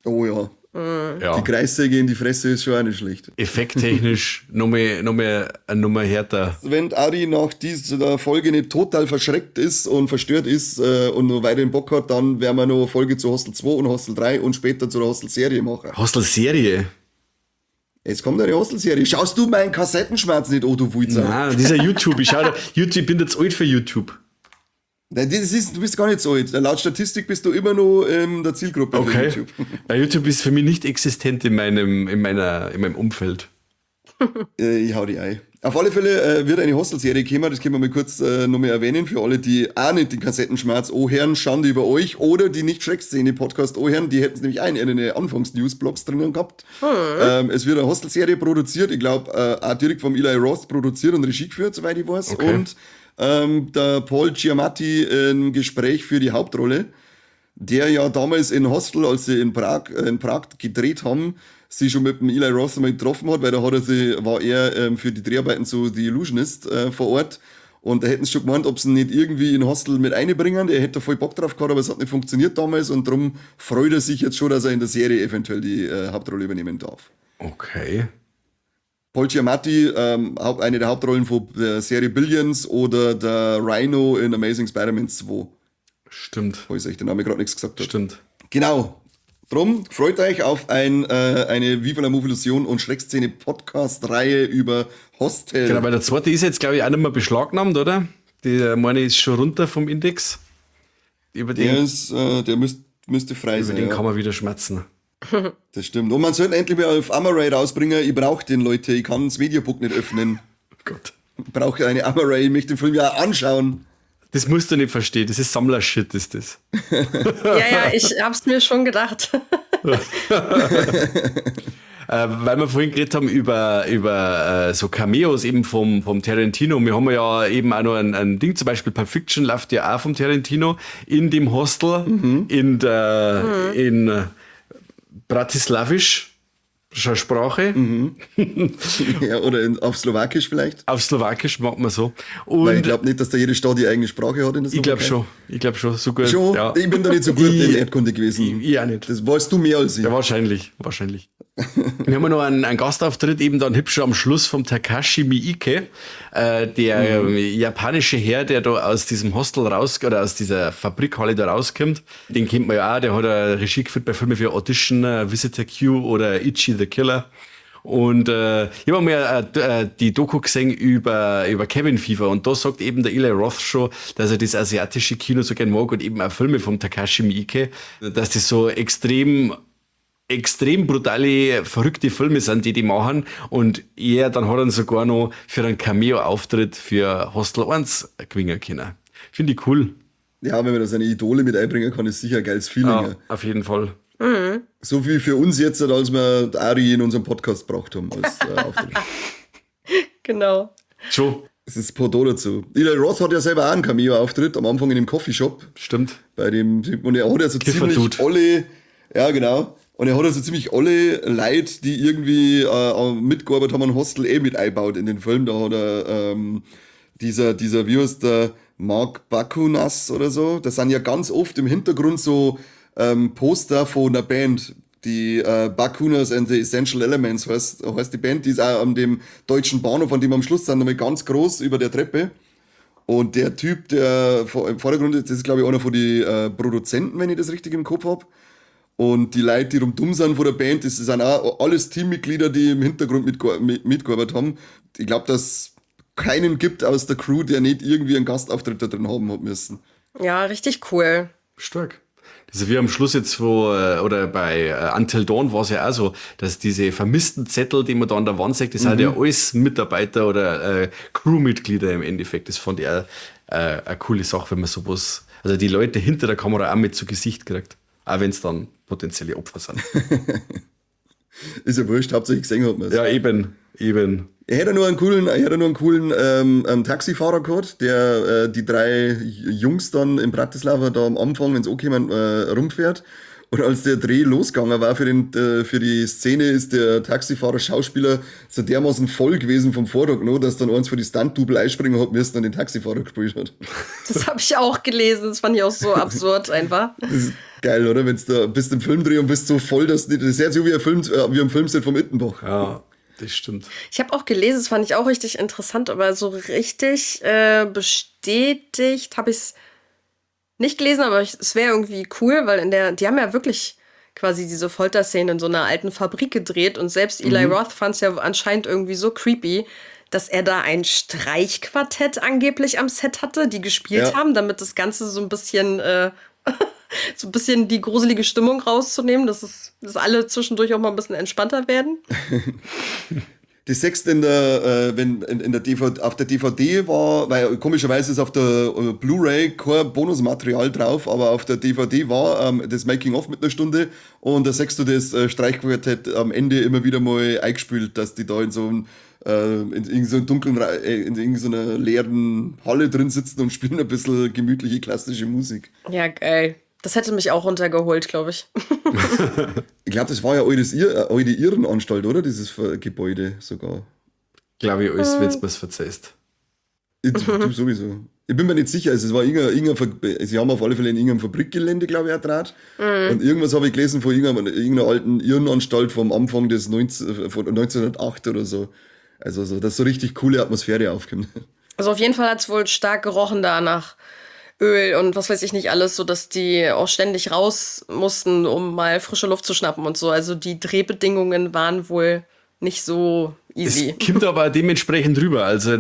Oh ja. Ja. Die Kreissäge in die Fresse ist schon auch nicht schlecht. Effekttechnisch nochmal härter. Wenn Ari nach dieser Folge nicht total verschreckt ist und verstört ist und noch weiterhin Bock hat, dann werden wir noch eine Folge zu Hostel 2 und Hostel 3 und später zu der Hostel-Serie machen. Hostel-Serie? Jetzt kommt eine Hostel-Serie. Schaust du meinen Kassettenschmerz nicht, oh du Wulzer? Nein, dieser YouTube. Ich bin jetzt alt für YouTube. Nein, du bist gar nicht so alt. Laut Statistik bist du immer noch in der Zielgruppe für YouTube. Ja, YouTube ist für mich nicht existent in meinem Umfeld. Ich hau die ein. Auf alle Fälle wird eine Hostel-Serie kommen, das können wir mal kurz nochmal erwähnen, für alle, die auch nicht den Kassettenschmerz anhören, Schande über euch, oder die nicht Schreckszene-Podcast anhören, die hätten es nämlich auch in ihren Anfangs-Newsblogs drinnen gehabt. Es wird eine Hostel-Serie produziert, ich glaube auch direkt vom Eli Roth produziert und Regie geführt, soweit ich weiß. Okay. Und der Paul Giamatti ein Gespräch für die Hauptrolle, der ja damals in Hostel, als sie in Prag gedreht haben, sie schon mit dem Eli Roth mal getroffen hat, weil da war er für die Dreharbeiten so The Illusionist vor Ort. Und da hätten sie schon gemeint, ob sie ihn nicht irgendwie in Hostel mit einbringen. Er hätte voll Bock drauf gehabt, aber es hat nicht funktioniert damals und darum freut er sich jetzt schon, dass er in der Serie eventuell die Hauptrolle übernehmen darf. Okay. Paul Giamatti, eine der Hauptrollen von der Serie Billions oder der Rhino in Amazing Spider-Man 2. Stimmt. Falls euch der Name gerade nichts gesagt hat. Stimmt. Genau. Drum freut euch auf eine Viva la Movilusion und Schreckszene-Podcast-Reihe über Hostel. Genau, weil der zweite ist jetzt, glaube ich, auch nicht mehr beschlagnahmt, oder? Der meine ist schon runter vom Index. Über den, der müsste frei sein. über den kann man wieder schmerzen. Das stimmt. Und man sollte endlich mal auf Amaray rausbringen. Ich brauche den, Leute. Ich kann das Mediabook nicht öffnen. Gott. Ich brauche eine Amaray. Ich möchte den Film ja anschauen. Das musst du nicht verstehen. Das ist Sammler-Shit, ist das. Ja, ich hab's mir schon gedacht. Weil wir vorhin geredet haben über so Cameos eben vom Tarantino. Wir haben ja eben auch noch ein Ding, zum Beispiel Pulp Fiction läuft ja auch vom Tarantino in dem Hostel in Bratislavisch Sprache. Ja, oder auf Slowakisch vielleicht. Auf Slowakisch macht man so. Und Weil ich glaube nicht, dass da jede Stadt die eigene Sprache hat in der Slowakei. Ich glaube schon. So gut. Schon? Ja. Ich bin da nicht so gut in Erdkunde gewesen. Ich auch nicht. Das weißt du mehr als ich. Ja, wahrscheinlich. Wir haben noch einen Gastauftritt, eben dann hübsch am Schluss vom Takashi Miike, der japanische Herr, der da aus diesem Hostel oder aus dieser Fabrikhalle da rauskommt. Den kennt man ja auch, der hat eine Regie geführt bei Filmen wie Audition, Visitor Q oder Ichi the Killer. Und ich habe mal die Doku gesehen über Cabin Fever und da sagt eben der Eli Roth schon, dass er das asiatische Kino so gern mag und eben auch Filme vom Takashi Miike, dass das so extrem brutale, verrückte Filme sind, die machen. Und dann hat er sogar noch für einen Cameo-Auftritt für Hostel 1 gewinnen können. Finde ich cool. Ja, wenn man da seine Idole mit einbringen kann, ist sicher ein geiles Feeling. Ja, auf jeden Fall. So wie für uns jetzt, als wir Ari in unserem Podcast gebraucht haben als Auftritt. Genau. Schon. Das ist Porto dazu. Eli Roth hat ja selber auch einen Cameo-Auftritt am Anfang in dem Coffeeshop. Stimmt. Und er hat ja so ziemlich alle, ja genau, und er hat also ziemlich alle Leute, die irgendwie mitgearbeitet haben an Hostel mit eingebaut in den Film. Da hat er dieser, wie heißt der, Mark Bakunas oder so. Das sind ja ganz oft im Hintergrund so Poster von einer Band. Die Bakunas and the Essential Elements heißt die Band. Die ist auch an dem deutschen Bahnhof, an dem am Schluss sind, nochmal ganz groß über der Treppe. Und der Typ, der im Vordergrund ist, das ist glaube ich einer von den Produzenten, wenn ich das richtig im Kopf habe. Und die Leute, die dumm sind von der Band, das sind auch alles Teammitglieder, die im Hintergrund mitgearbeitet haben. Ich glaube, dass es keinen gibt aus der Crew, der nicht irgendwie einen Gastauftritt da drin haben hat müssen. Ja, richtig cool. Stark. Das ist wie am Schluss jetzt oder bei Until Dawn war es ja auch so, dass diese vermissten Zettel, die man da an der Wand sieht, das sind ja alles Mitarbeiter oder Crewmitglieder im Endeffekt. Das fand ich auch eine coole Sache, wenn man sowas, also die Leute hinter der Kamera auch mit zu Gesicht kriegt. Auch wenn es dann potenzielle Opfer sind. Ist ja wurscht, hauptsächlich gesehen hat man es. Ja, eben. Er hätte nur einen coolen Taxifahrer gehabt, der die drei Jungs dann in Bratislava da am Anfang ins rumfährt. Und als der Dreh losgegangen war für die Szene, ist der Taxifahrer, Schauspieler so dermaßen voll gewesen vom Vortag noch, dass dann eins für die Stunt-Double einspringen hat müssen und den Taxifahrer gespielt hat. Das habe ich auch gelesen, das fand ich auch so absurd einfach. Das ist geil, oder? Wenn du da bist im Filmdreh und bist so voll, dass das ist ja so wie ein Filmset vom Ittenbach. Ja, das stimmt. Ich habe auch gelesen, das fand ich auch richtig interessant, aber so richtig bestätigt habe ich es nicht gelesen, aber es wäre irgendwie cool, weil die haben ja wirklich quasi diese Folterszene in so einer alten Fabrik gedreht und selbst Eli Roth fand es ja anscheinend irgendwie so creepy, dass er da ein Streichquartett angeblich am Set hatte, die gespielt haben, damit das Ganze so ein bisschen die gruselige Stimmung rauszunehmen, dass alle zwischendurch auch mal ein bisschen entspannter werden. Die sechste in der DVD, auf der DVD war, weil komischerweise ist auf der Blu-ray kein Bonusmaterial drauf, aber auf der DVD war das Making-of mit einer Stunde und da siehst du das Streichquartett am Ende immer wieder mal eingespielt, dass die da in so einer leeren Halle drin sitzen und spielen ein bisschen gemütliche klassische Musik. Ja, geil. Das hätte mich auch runtergeholt, glaube ich. Ich glaube, das war ja eure Irrenanstalt, oder? Dieses Gebäude sogar. Glaube ich, alles wird was verzeihst. Du sowieso. Ich bin mir nicht sicher, also es war sie haben auf alle Fälle in irgendeinem Fabrikgelände, glaube ich, auch draht. Und irgendwas habe ich gelesen von irgendeiner alten Irrenanstalt vom Anfang von 1908 oder so. Also so, dass so richtig coole Atmosphäre aufkommt. Also auf jeden Fall hat es wohl stark gerochen da nach Öl und was weiß ich nicht alles, so dass die auch ständig raus mussten, um mal frische Luft zu schnappen und so. Also die Drehbedingungen waren wohl nicht so easy. Es kommt aber dementsprechend rüber. Also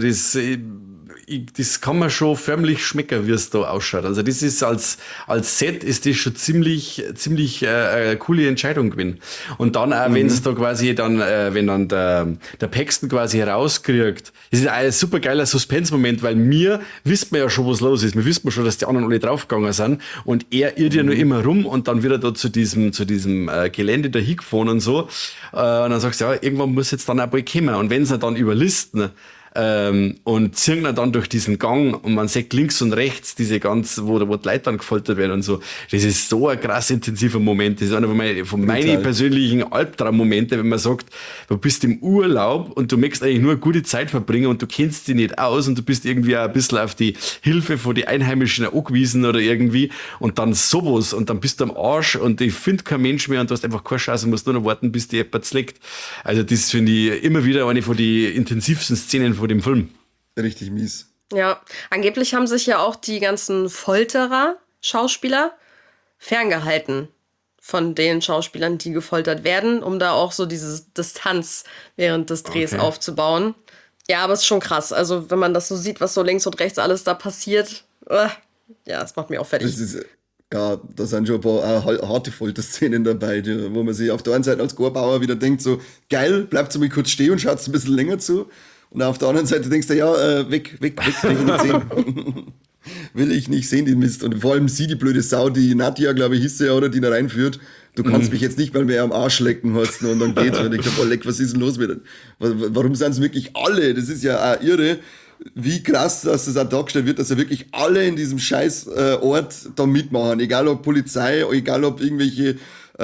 das kann man schon förmlich schmecken, wie es da ausschaut. Also das ist als Set ist das schon ziemlich coole Entscheidung gewesen. Und dann auch, wenn es da quasi wenn dann der Paxton quasi rauskriegt, das ist ein super geiler Suspense-Moment, weil wissen wir ja schon, was los ist. Wir wissen schon, dass die anderen alle draufgegangen sind und er irrt ja nur immer rum und dann wieder da zu diesem Gelände da hingefahren und so. Und dann sagst du, ja, irgendwann muss jetzt dann auch bald kommen. Und wenn sie dann überlisten, und ziehen dann durch diesen Gang und man sieht links und rechts diese wo die Leute dann gefoltert werden und so. Das ist so ein krass intensiver Moment. Das ist einer von meinen persönlichen Albtraummomente, wenn man sagt, du bist im Urlaub und du möchtest eigentlich nur eine gute Zeit verbringen und du kennst dich nicht aus und du bist irgendwie auch ein bisschen auf die Hilfe von den Einheimischen angewiesen oder irgendwie und dann sowas und dann bist du am Arsch und ich finde kein Mensch mehr und du hast einfach keine Chance und musst nur noch warten, bis dir jemand schlägt. Also das finde ich immer wieder eine von den intensivsten Szenen von dem Film. Richtig mies. Ja, angeblich haben sich ja auch die ganzen Folterer-Schauspieler ferngehalten von den Schauspielern, die gefoltert werden, um da auch so diese Distanz während des Drehs aufzubauen. Ja, aber es ist schon krass. Also wenn man das so sieht, was so links und rechts alles da passiert, ja, das macht mich auch fertig. Da sind schon ein paar harte Folterszenen dabei, wo man sich auf der einen Seite als Chorbauer wieder denkt, so geil, bleibt so mal kurz stehen und schaut ein bisschen länger zu. Und auf der anderen Seite denkst du, ja, weg, will ich nicht sehen. Will ich nicht sehen, den Mist. Und vor allem sie, die blöde Sau, die Nadja, glaube ich, hieß sie ja, oder die da reinführt. Du kannst mich jetzt nicht mal mehr am Arsch lecken, hast du, und dann geht's. Und ich glaube, oh, leck, was ist denn los mit warum sind es wirklich alle? Das ist ja auch irre, wie krass, dass das auch dargestellt wird, dass ja wirklich alle in diesem scheiß Ort da mitmachen. Egal ob Polizei, egal ob irgendwelche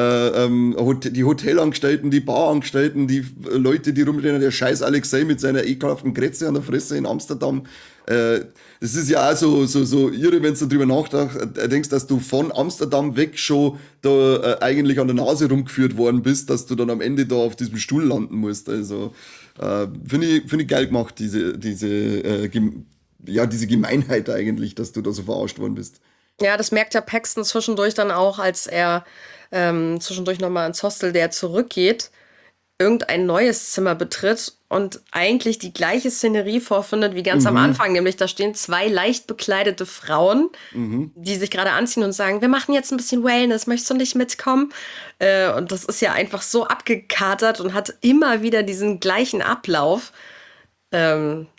die Hotelangestellten, die Barangestellten, die Leute, die rumrennen, der scheiß Alexei mit seiner ekelhaften Kretze an der Fresse in Amsterdam. Das ist ja auch so irre, wenn du darüber nachdenkst, dass du von Amsterdam weg schon da eigentlich an der Nase rumgeführt worden bist, dass du dann am Ende da auf diesem Stuhl landen musst. Also finde ich geil gemacht, diese Gemeinheit eigentlich, dass du da so verarscht worden bist. Ja, das merkt ja Paxton zwischendurch dann auch, als er zwischendurch nochmal ins Hostel, der zurückgeht, irgendein neues Zimmer betritt und eigentlich die gleiche Szenerie vorfindet wie ganz am Anfang. Nämlich da stehen zwei leicht bekleidete Frauen, die sich gerade anziehen und sagen, wir machen jetzt ein bisschen Wellness, möchtest du nicht mitkommen? Und das ist ja einfach so abgekatert und hat immer wieder diesen gleichen Ablauf.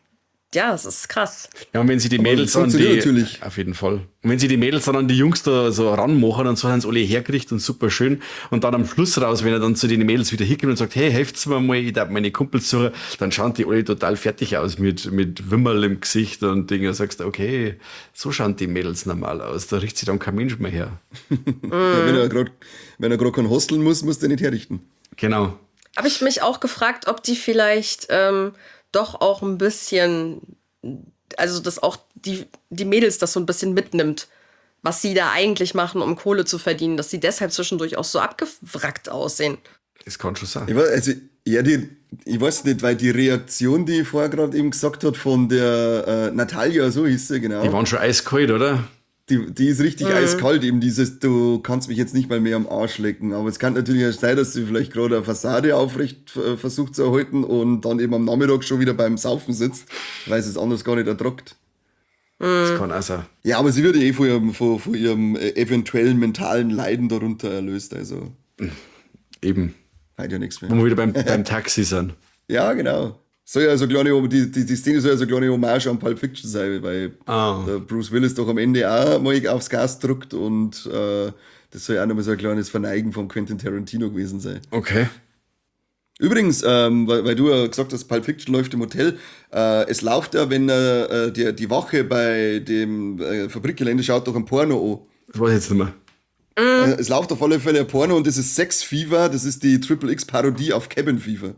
Ja, das ist krass. Ja, und wenn sie die Mädels an die... Natürlich. Auf jeden Fall. Und wenn sie die Mädels dann an die Jungs da so ranmachen und so haben sie alle hergerichtet und super schön. Und dann am Schluss raus, wenn er dann zu den Mädels wieder hinkommt und sagt, hey, helft's mir mal, ich darf meine Kumpels suchen, dann schauen die alle total fertig aus mit Wimmerl im Gesicht und Dinge. Und sagst, okay, so schauen die Mädels normal aus. Da riecht sich dann kein Mensch mehr her. Ja, wenn er gerade kein Hosteln muss er nicht herrichten. Genau. Habe ich mich auch gefragt, ob die vielleicht doch auch ein bisschen, also dass auch die Mädels das so ein bisschen mitnimmt, was sie da eigentlich machen, um Kohle zu verdienen, dass sie deshalb zwischendurch auch so abgewrackt aussehen. Das kann schon sein. Ich weiß nicht, weil die Reaktion, die ich vorher gerade eben gesagt hat, von der Natalia, so hieß sie, genau. Die waren schon eiskalt, oder? Die ist richtig eiskalt, eben dieses, du kannst mich jetzt nicht mal mehr am Arsch lecken. Aber es kann natürlich auch sein, dass sie vielleicht gerade eine Fassade aufrecht versucht zu erhalten und dann eben am Nachmittag schon wieder beim Saufen sitzt, weil sie es anders gar nicht ertragt. Das kann auch sein. Ja, aber sie wird ja von ihrem eventuellen mentalen Leiden darunter erlöst. Also eben. Hat ja nichts mehr. Wo wir wieder beim Taxi sind. Ja, genau. Soll ja so kleine, die Szene soll ja so eine kleine Hommage an Pulp Fiction sein, weil der Bruce Willis doch am Ende auch mal aufs Gas drückt und das soll ja auch nochmal so ein kleines Verneigen von Quentin Tarantino gewesen sein. Okay. Übrigens, weil du ja gesagt hast, Pulp Fiction läuft im Hotel, es läuft ja, wenn die Wache bei dem Fabrikgelände schaut, doch ein Porno an. Das weiß ich jetzt nicht mehr. Es läuft auf alle Fälle ein Porno und das ist Sex Fever, das ist die Triple X Parodie auf Cabin Fever.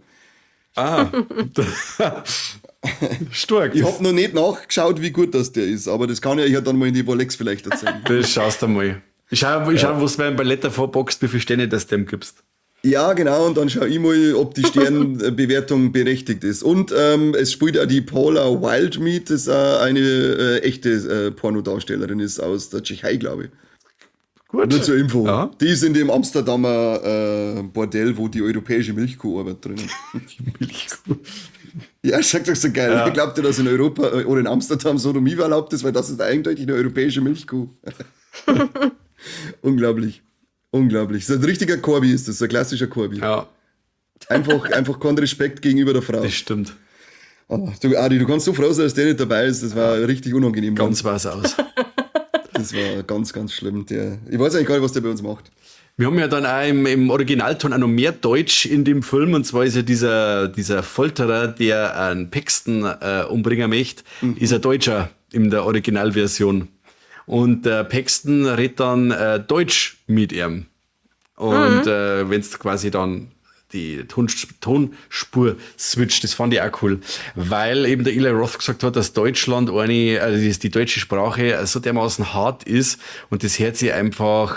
Stark. Ich hab noch nicht nachgeschaut, wie gut das der ist, aber das kann ich ja dann mal in die Bolex vielleicht erzählen. Das schaust du mal. Ich schau, was du bei Letter vorboxt, wie viele Sterne das dem gibst. Ja, genau, und dann schau ich mal, ob die Sternbewertung berechtigt ist. Und es spielt auch die Paula Wildmeat, das eine echte Pornodarstellerin ist aus der Tschechei, glaube ich. Gut. Nur zur Info. Ja. Die ist in dem Amsterdamer Bordell, wo die europäische Milchkuh arbeitet drinnen. Milchkuh. Ja, sagt doch so geil. Ja. Glaubt ihr, dass in Europa oder in Amsterdam Sodomie erlaubt ist, weil das ist eindeutig eine europäische Milchkuh. Unglaublich. Unglaublich. So ein richtiger Corby ist das, so ein klassischer Corby. Ja. Einfach kein Respekt gegenüber der Frau. Das stimmt. Oh, Adi, du kannst so froh sein, dass der nicht dabei ist. Das war richtig unangenehm. Ganz was aus. Das war ganz, ganz schlimm. Ich weiß eigentlich gar nicht, was der bei uns macht. Wir haben ja dann auch im Originalton auch noch mehr Deutsch in dem Film. Und zwar ist ja dieser Folterer, der einen Paxton umbringen möchte, ist ein Deutscher in der Originalversion. Und der Paxton redet dann Deutsch mit ihm. Und wenn es quasi dann die Tonspur switcht, das fand ich auch cool. Weil eben der Eli Roth gesagt hat, dass Deutschland die deutsche Sprache so dermaßen hart ist und das hört sich einfach,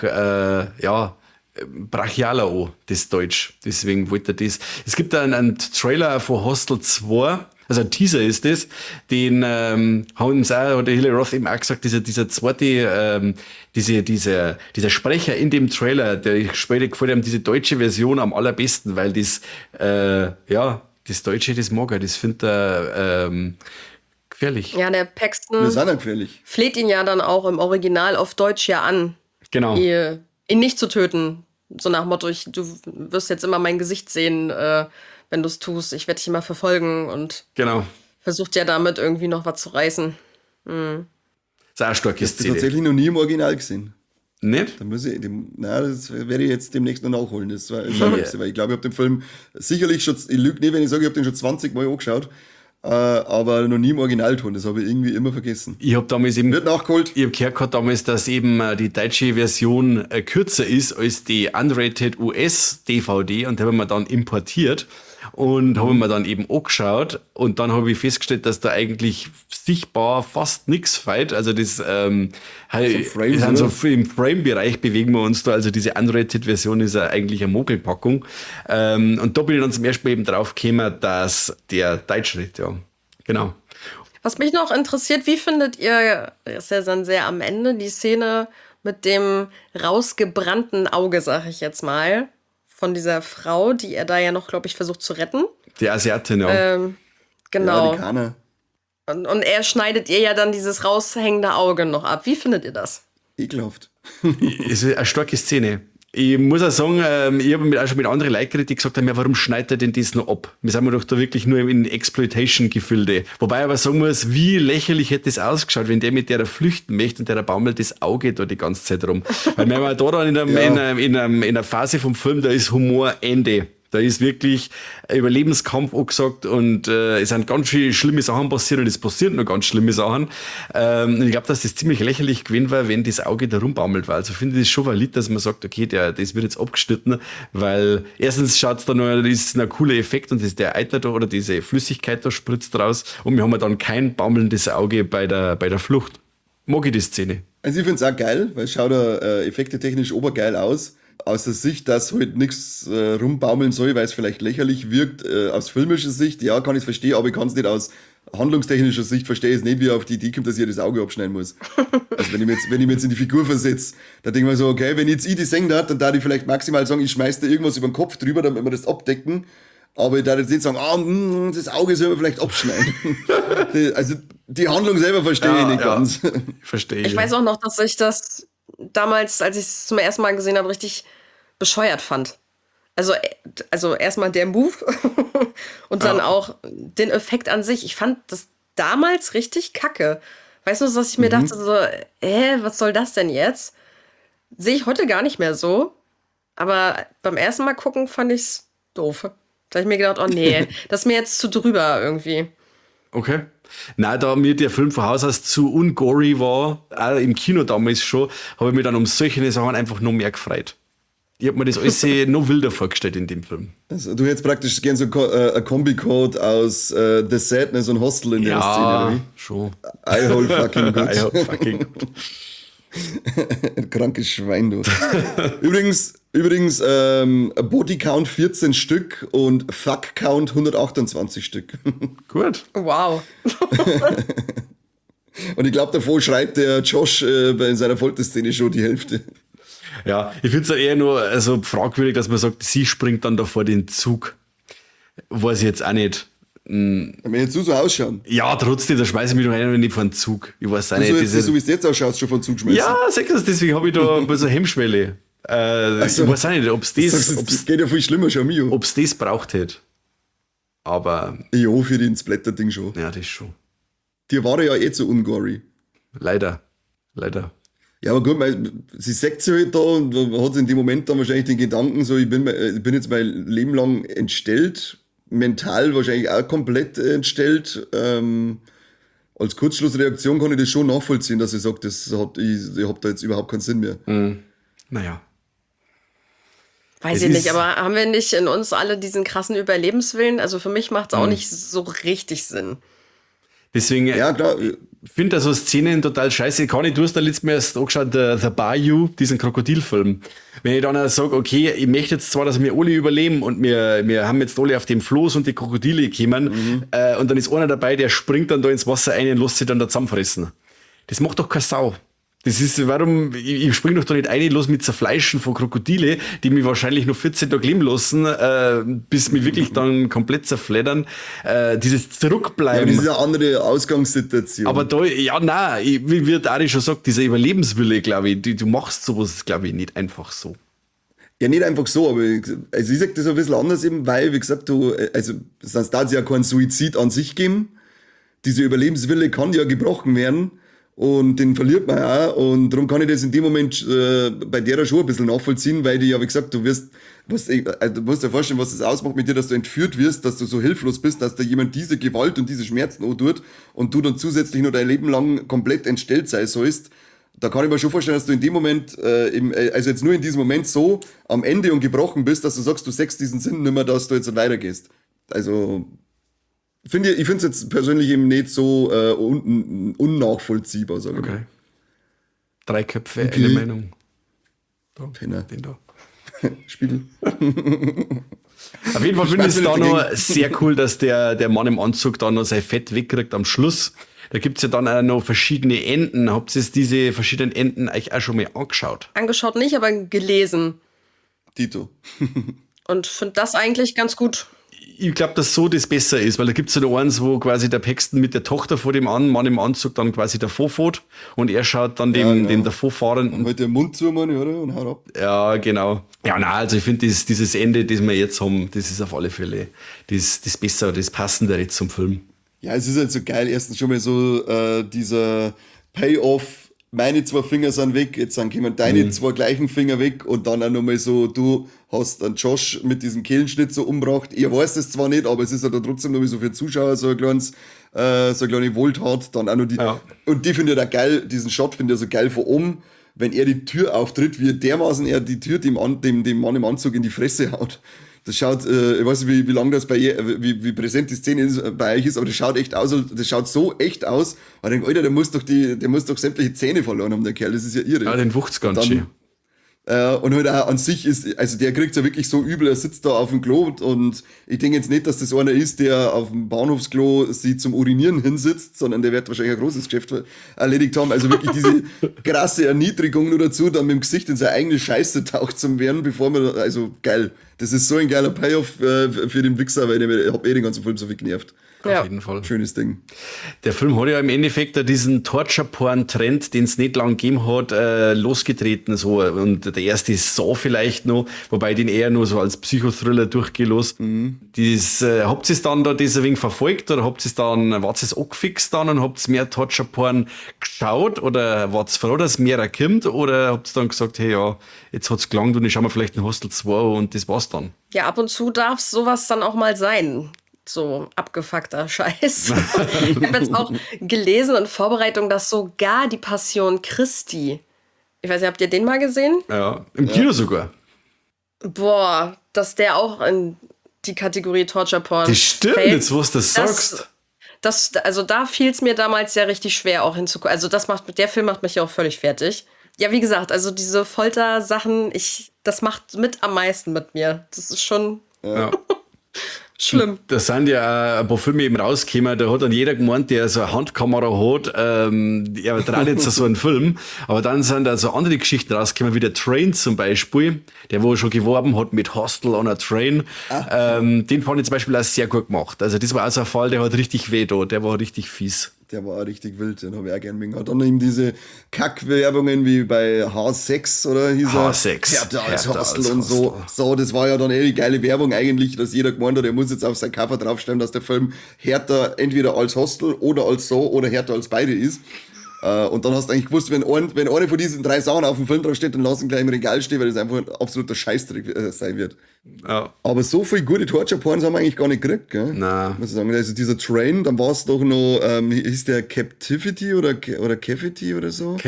brachialer an, das Deutsch. Deswegen wollte er das. Es gibt da einen Trailer von Hostel 2, also ein Teaser ist das, den haben uns auch, oder Eli Roth eben auch gesagt, dieser zweite, dieser Sprecher in dem Trailer, der später gefällt ihm diese deutsche Version am allerbesten, weil das Deutsche, das mag er, das findet er gefährlich. Ja, der Paxton Wir sind ja gefährlich. fleht ihn ja dann auch im Original auf Deutsch ja an, Genau. ihn nicht zu töten. So nach dem Motto, du wirst jetzt immer mein Gesicht sehen, wenn du es tust. Ich werde dich immer verfolgen und Genau. versucht ja damit irgendwie noch was zu reißen. Das ist auch eine starke Das Szene. tatsächlich noch nie im Original gesehen. Nicht? Da muss ich, das werde ich jetzt demnächst noch nachholen. Das war weil ich glaube, ich habe den Film sicherlich schon, ich lüge nicht, wenn ich sage, ich habe den schon 20 Mal angeschaut, aber noch nie im Originalton. Das habe ich irgendwie immer vergessen. Ich habe damals eben, Wird nachgeholt. ich habe gehört gehabt damals, dass eben die deutsche Version kürzer ist als die unrated US-DVD und die haben wir dann importiert und habe mir dann eben angeschaut und dann habe ich festgestellt, dass da eigentlich sichtbar fast nichts fehlt. Also das so im Frame-Bereich bewegen wir uns da. Also diese Unrated-Version ist ja eigentlich eine Mogelpackung. Und da bin ich dann zum ersten Mal eben drauf gekommen, dass der Deutsch redet, ja. Genau. Was mich noch interessiert, wie findet ihr, das ist ja dann sehr am Ende, die Szene mit dem rausgebrannten Auge, sag ich jetzt mal, von dieser Frau, die er da ja noch, glaube ich, versucht zu retten. Die Asiatin, ja. Genau. Ja, die Kana. Und er schneidet ihr ja dann dieses raushängende Auge noch ab. Wie findet ihr das? Ekelhaft. Es ist eine starke Szene. Ich muss auch sagen, ich habe auch schon mit anderen Leuten geredet, die gesagt haben, ja, warum schneidet er denn das noch ab? Wir sind doch da wirklich nur in Exploitation-Gefilde. Wobei ich aber sagen muss, wie lächerlich hätte das ausgeschaut, wenn der mit der flüchten möchte und der baumelt das Auge da die ganze Zeit rum. Weil wenn man da dann in einer Phase vom Film, da ist Humor Ende. Da ist wirklich Überlebenskampf angesagt und es sind ganz viele schlimme Sachen passiert und es passieren noch ganz schlimme Sachen. Ich glaube, dass das ziemlich lächerlich gewesen war, wenn das Auge da rumbaumelt war. Also finde ich das schon valid, dass man sagt, okay, das wird jetzt abgeschnitten, weil erstens schaut es da noch, das ist ein cooler Effekt und das ist der Eitler da oder diese Flüssigkeit da spritzt raus und wir haben dann kein baumelndes Auge bei der Flucht. Mag ich die Szene. Also ich finde es auch geil, weil es schaut da effektetechnisch obergeil aus. Aus der Sicht, dass halt nichts rumbaumeln soll, weil es vielleicht lächerlich wirkt, aus filmischer Sicht, ja, kann ich es verstehen, aber ich kann es nicht aus handlungstechnischer Sicht verstehe ich es nicht, wie er auf die Idee kommt, dass ich das Auge abschneiden muss. Also wenn ich mir jetzt in die Figur versetze, dann denke ich mir so, okay, wenn jetzt ich die singen hat, dann darf ich vielleicht maximal sagen, ich schmeiß da irgendwas über den Kopf drüber, damit wir das abdecken. Aber ich darf jetzt nicht sagen, das Auge soll man vielleicht abschneiden. Also die Handlung selber verstehe ich nicht ganz. Verstehe ich. Ich weiß auch noch, dass ich das damals, als ich es zum ersten Mal gesehen habe, richtig bescheuert fand. Also erstmal der Move und dann auch den Effekt an sich. Ich fand das damals richtig kacke. Weißt du, dass ich mir dachte so, was soll das denn jetzt? Sehe ich heute gar nicht mehr so. Aber beim ersten Mal gucken fand ich es doof. Da habe ich mir gedacht, oh nee, das ist mir jetzt zu drüber irgendwie. Okay. Nein, da mir der Film von Haus aus zu ungory war, auch im Kino damals schon, habe ich mich dann um solche Sachen einfach noch mehr gefreut. Ich habe mir das alles noch wilder vorgestellt in dem Film. Also, du hättest praktisch gern so ein Kombicode aus The Sadness und Hostel in der Szene, oder wie? Ja, schon. I hold fucking good. I hold fucking good. Ein krankes Schwein, du. Übrigens Body-Count 14 Stück und Fuck-Count 128 Stück. Gut. Wow. Und ich glaube, davor schreit der Josh in seiner Folterszene schon die Hälfte. Ja, ich finde es eher nur also fragwürdig, dass man sagt, sie springt dann da vor den Zug. Weiß ich jetzt auch nicht. Wenn jetzt so ausschauen. Ja, trotzdem, da schmeiße ich mich doch einer nicht vor den Zug. Ich weiß auch nicht. So wie es jetzt ausschaut, schon vor den Zug schmeißen. Ja, sag das, deswegen habe ich da so eine Hemmschwelle. Ich weiß auch nicht, ob es das geht ja viel schlimmer, schau mir. Ob es das braucht hätte. Aber. Ja, für den Splatter-Ding schon. Ja, das schon. Die war ja eh zu ungory. Leider. Ja, aber gut, sie sagt sich halt da und hat in dem Moment dann wahrscheinlich den Gedanken, so, ich bin jetzt mein Leben lang entstellt, mental wahrscheinlich auch komplett entstellt. Als Kurzschlussreaktion kann ich das schon nachvollziehen, dass ich sage, ich habe da jetzt überhaupt keinen Sinn mehr. Naja. Weiß ich nicht, aber haben wir nicht in uns alle diesen krassen Überlebenswillen? Also für mich macht es auch nicht so richtig Sinn. Deswegen, ja, klar. Ich finde da so Szenen total scheiße. Du hast da letztes Mal erst angeschaut, The Bayou, diesen Krokodilfilm. Wenn ich dann sage, okay, ich möchte jetzt zwar, dass wir alle überleben und wir haben jetzt alle auf dem Floß und die Krokodile gekommen und dann ist einer dabei, der springt dann da ins Wasser ein und lässt sich dann da zusammenfressen. Das macht doch keine Sau. Das ist, warum, ich spring doch da nicht ein, los mit Zerfleischen von Krokodile, die mich wahrscheinlich noch 14 Tage leben lassen, bis mich wirklich dann komplett zerfleddern. Dieses Zurückbleiben. Ja, das ist eine andere Ausgangssituation. Aber da, wie Ari schon sagt, dieser Überlebenswille, glaube ich, du machst sowas, glaube ich, nicht einfach so. Ja, nicht einfach so, aber ich sag das ein bisschen anders eben, weil, wie gesagt, sonst darf es ja keinen Suizid an sich geben. Dieser Überlebenswille kann ja gebrochen werden. Und den verliert man auch. Und darum kann ich das in dem Moment bei der schon ein bisschen nachvollziehen, weil die ja, wie gesagt, du musst dir vorstellen, was das ausmacht mit dir, dass du entführt wirst, dass du so hilflos bist, dass da jemand diese Gewalt und diese Schmerzen tut und du dann zusätzlich noch dein Leben lang komplett entstellt sein sollst. Da kann ich mir schon vorstellen, dass du in dem Moment, also jetzt nur in diesem Moment so am Ende und gebrochen bist, dass du sagst, du sägst diesen Sinn nicht mehr, dass du jetzt weitergehst. Also ich finde es jetzt persönlich eben nicht so unnachvollziehbar, sage ich mal. 3 Köpfe, eine Meinung. Da, den da. Spiegel. Auf jeden Fall finde ich es da noch sehr cool, dass der Mann im Anzug da noch sein Fett wegkriegt am Schluss. Da gibt es ja dann auch noch verschiedene Enden. Habt ihr diese verschiedenen Enden euch auch schon mal angeschaut? Angeschaut nicht, aber gelesen. Dito. Und finde das eigentlich ganz gut. Ich glaube, dass so das besser ist, weil da gibt es ja noch eins, wo quasi der Paxton mit der Tochter vor dem Mann im Anzug dann quasi davor fährt und er schaut dann dem Davorfahrenden. Und halt den Mund zu, meine ich, oder? Und haut ab. Ja, genau. Ja, nein, also ich finde, dieses Ende, das wir jetzt haben, das ist auf alle Fälle das Bessere, das Passendere jetzt zum Film. Ja, es ist halt so geil. Erstens schon mal so dieser Payoff. Meine 2 Finger sind weg, jetzt kommen deine 2 gleichen Finger weg und dann auch nochmal so, du hast einen Josh mit diesem Kehlenschnitt so umgebracht. Ihr weiß es zwar nicht, aber es ist ja da trotzdem nochmal so für Zuschauer so ein kleine Wohltat. Dann auch noch die, und die finde ich da geil, diesen Shot finde ich so geil von oben, wenn er die Tür auftritt, wie dermaßen er die Tür dem Mann im Anzug in die Fresse haut. Das schaut, ich weiß nicht, wie lange das wie präsent die Szene bei euch ist, aber das schaut echt aus, das schaut so echt aus. Aber ich denke, Alter, der muss doch sämtliche Zähne verloren haben, der Kerl, das ist ja irre. Ja, den wucht's ganz schön. Und halt auch an sich ist, also der kriegt's ja wirklich so übel, er sitzt da auf dem Klo und ich denke jetzt nicht, dass das einer ist, der auf dem Bahnhofsklo sie zum Urinieren hinsitzt, sondern der wird wahrscheinlich ein großes Geschäft erledigt haben. Also wirklich diese krasse Erniedrigung nur dazu, dann mit dem Gesicht in seine eigene Scheiße taucht zum werden, bevor man, also geil. Das ist so ein geiler Payoff für den Wichser, weil ich hab den ganzen Film so viel genervt. Auf jeden Fall. Schönes Ding. Der Film hat ja im Endeffekt diesen Torture-Porn-Trend, den es nicht lang gegeben hat, losgetreten. So. Und der erste ist Saw vielleicht noch, wobei den eher nur so als Psychothriller durchgelost. Habt ihr es dann da das ein wenig verfolgt oder wart ihr es angefixt dann und habt ihr mehr Torture-Porn geschaut oder wart ihr froh, dass mehr kommt oder habt ihr dann gesagt, hey ja, jetzt hat es gelangt und ich schau mal vielleicht in Hostel 2 und das war's dann? Ja, ab und zu darf sowas dann auch mal sein. So abgefuckter Scheiß. Ich habe jetzt auch gelesen in Vorbereitung, dass sogar die Passion Christi, ich weiß nicht, habt ihr den mal gesehen? Ja, im Kino sogar. Boah, dass der auch in die Kategorie Torture Porn Das stimmt, fällt. jetzt wo du das sagst. Also da fiel es mir damals ja richtig schwer auch hinzugucken. Also der Film macht mich ja auch völlig fertig. Ja, wie gesagt, also diese Foltersachen, das macht mit am meisten mit mir. Das ist schon... Ja. Schlimm. Da sind ja ein paar Filme eben rausgekommen, da hat dann jeder gemeint, der so eine Handkamera hat, er traut jetzt so einen Film. Aber dann sind da so andere Geschichten rausgekommen, wie der Train zum Beispiel, der wo schon geworben hat mit Hostel on a Train. Den fand ich zum Beispiel auch sehr gut gemacht. Also das war auch so ein Fall, der hat richtig weh da, der war richtig fies. Der war auch richtig wild, den habe ich auch gerne mögen. Dann eben diese Kackwerbungen wie bei H6 oder hieß er? H6. Härter als Hostel und so. So, das war ja dann die geile Werbung eigentlich, dass jeder gemeint hat, er muss jetzt auf sein Cover draufstellen, dass der Film härter entweder als Hostel oder als so oder härter als beide ist. Und dann hast du eigentlich gewusst, wenn eine von diesen 3 Sachen auf dem Film drauf steht, dann lass ihn gleich im Regal stehen, weil das einfach ein absoluter Scheißdreck sein wird. Ja. Aber so viel gute Torture-Porns haben wir eigentlich gar nicht gekriegt, gell? Nein. Muss ich sagen. Also dieser Train, dann war es doch noch, hieß der Captivity oder Cavity oder so?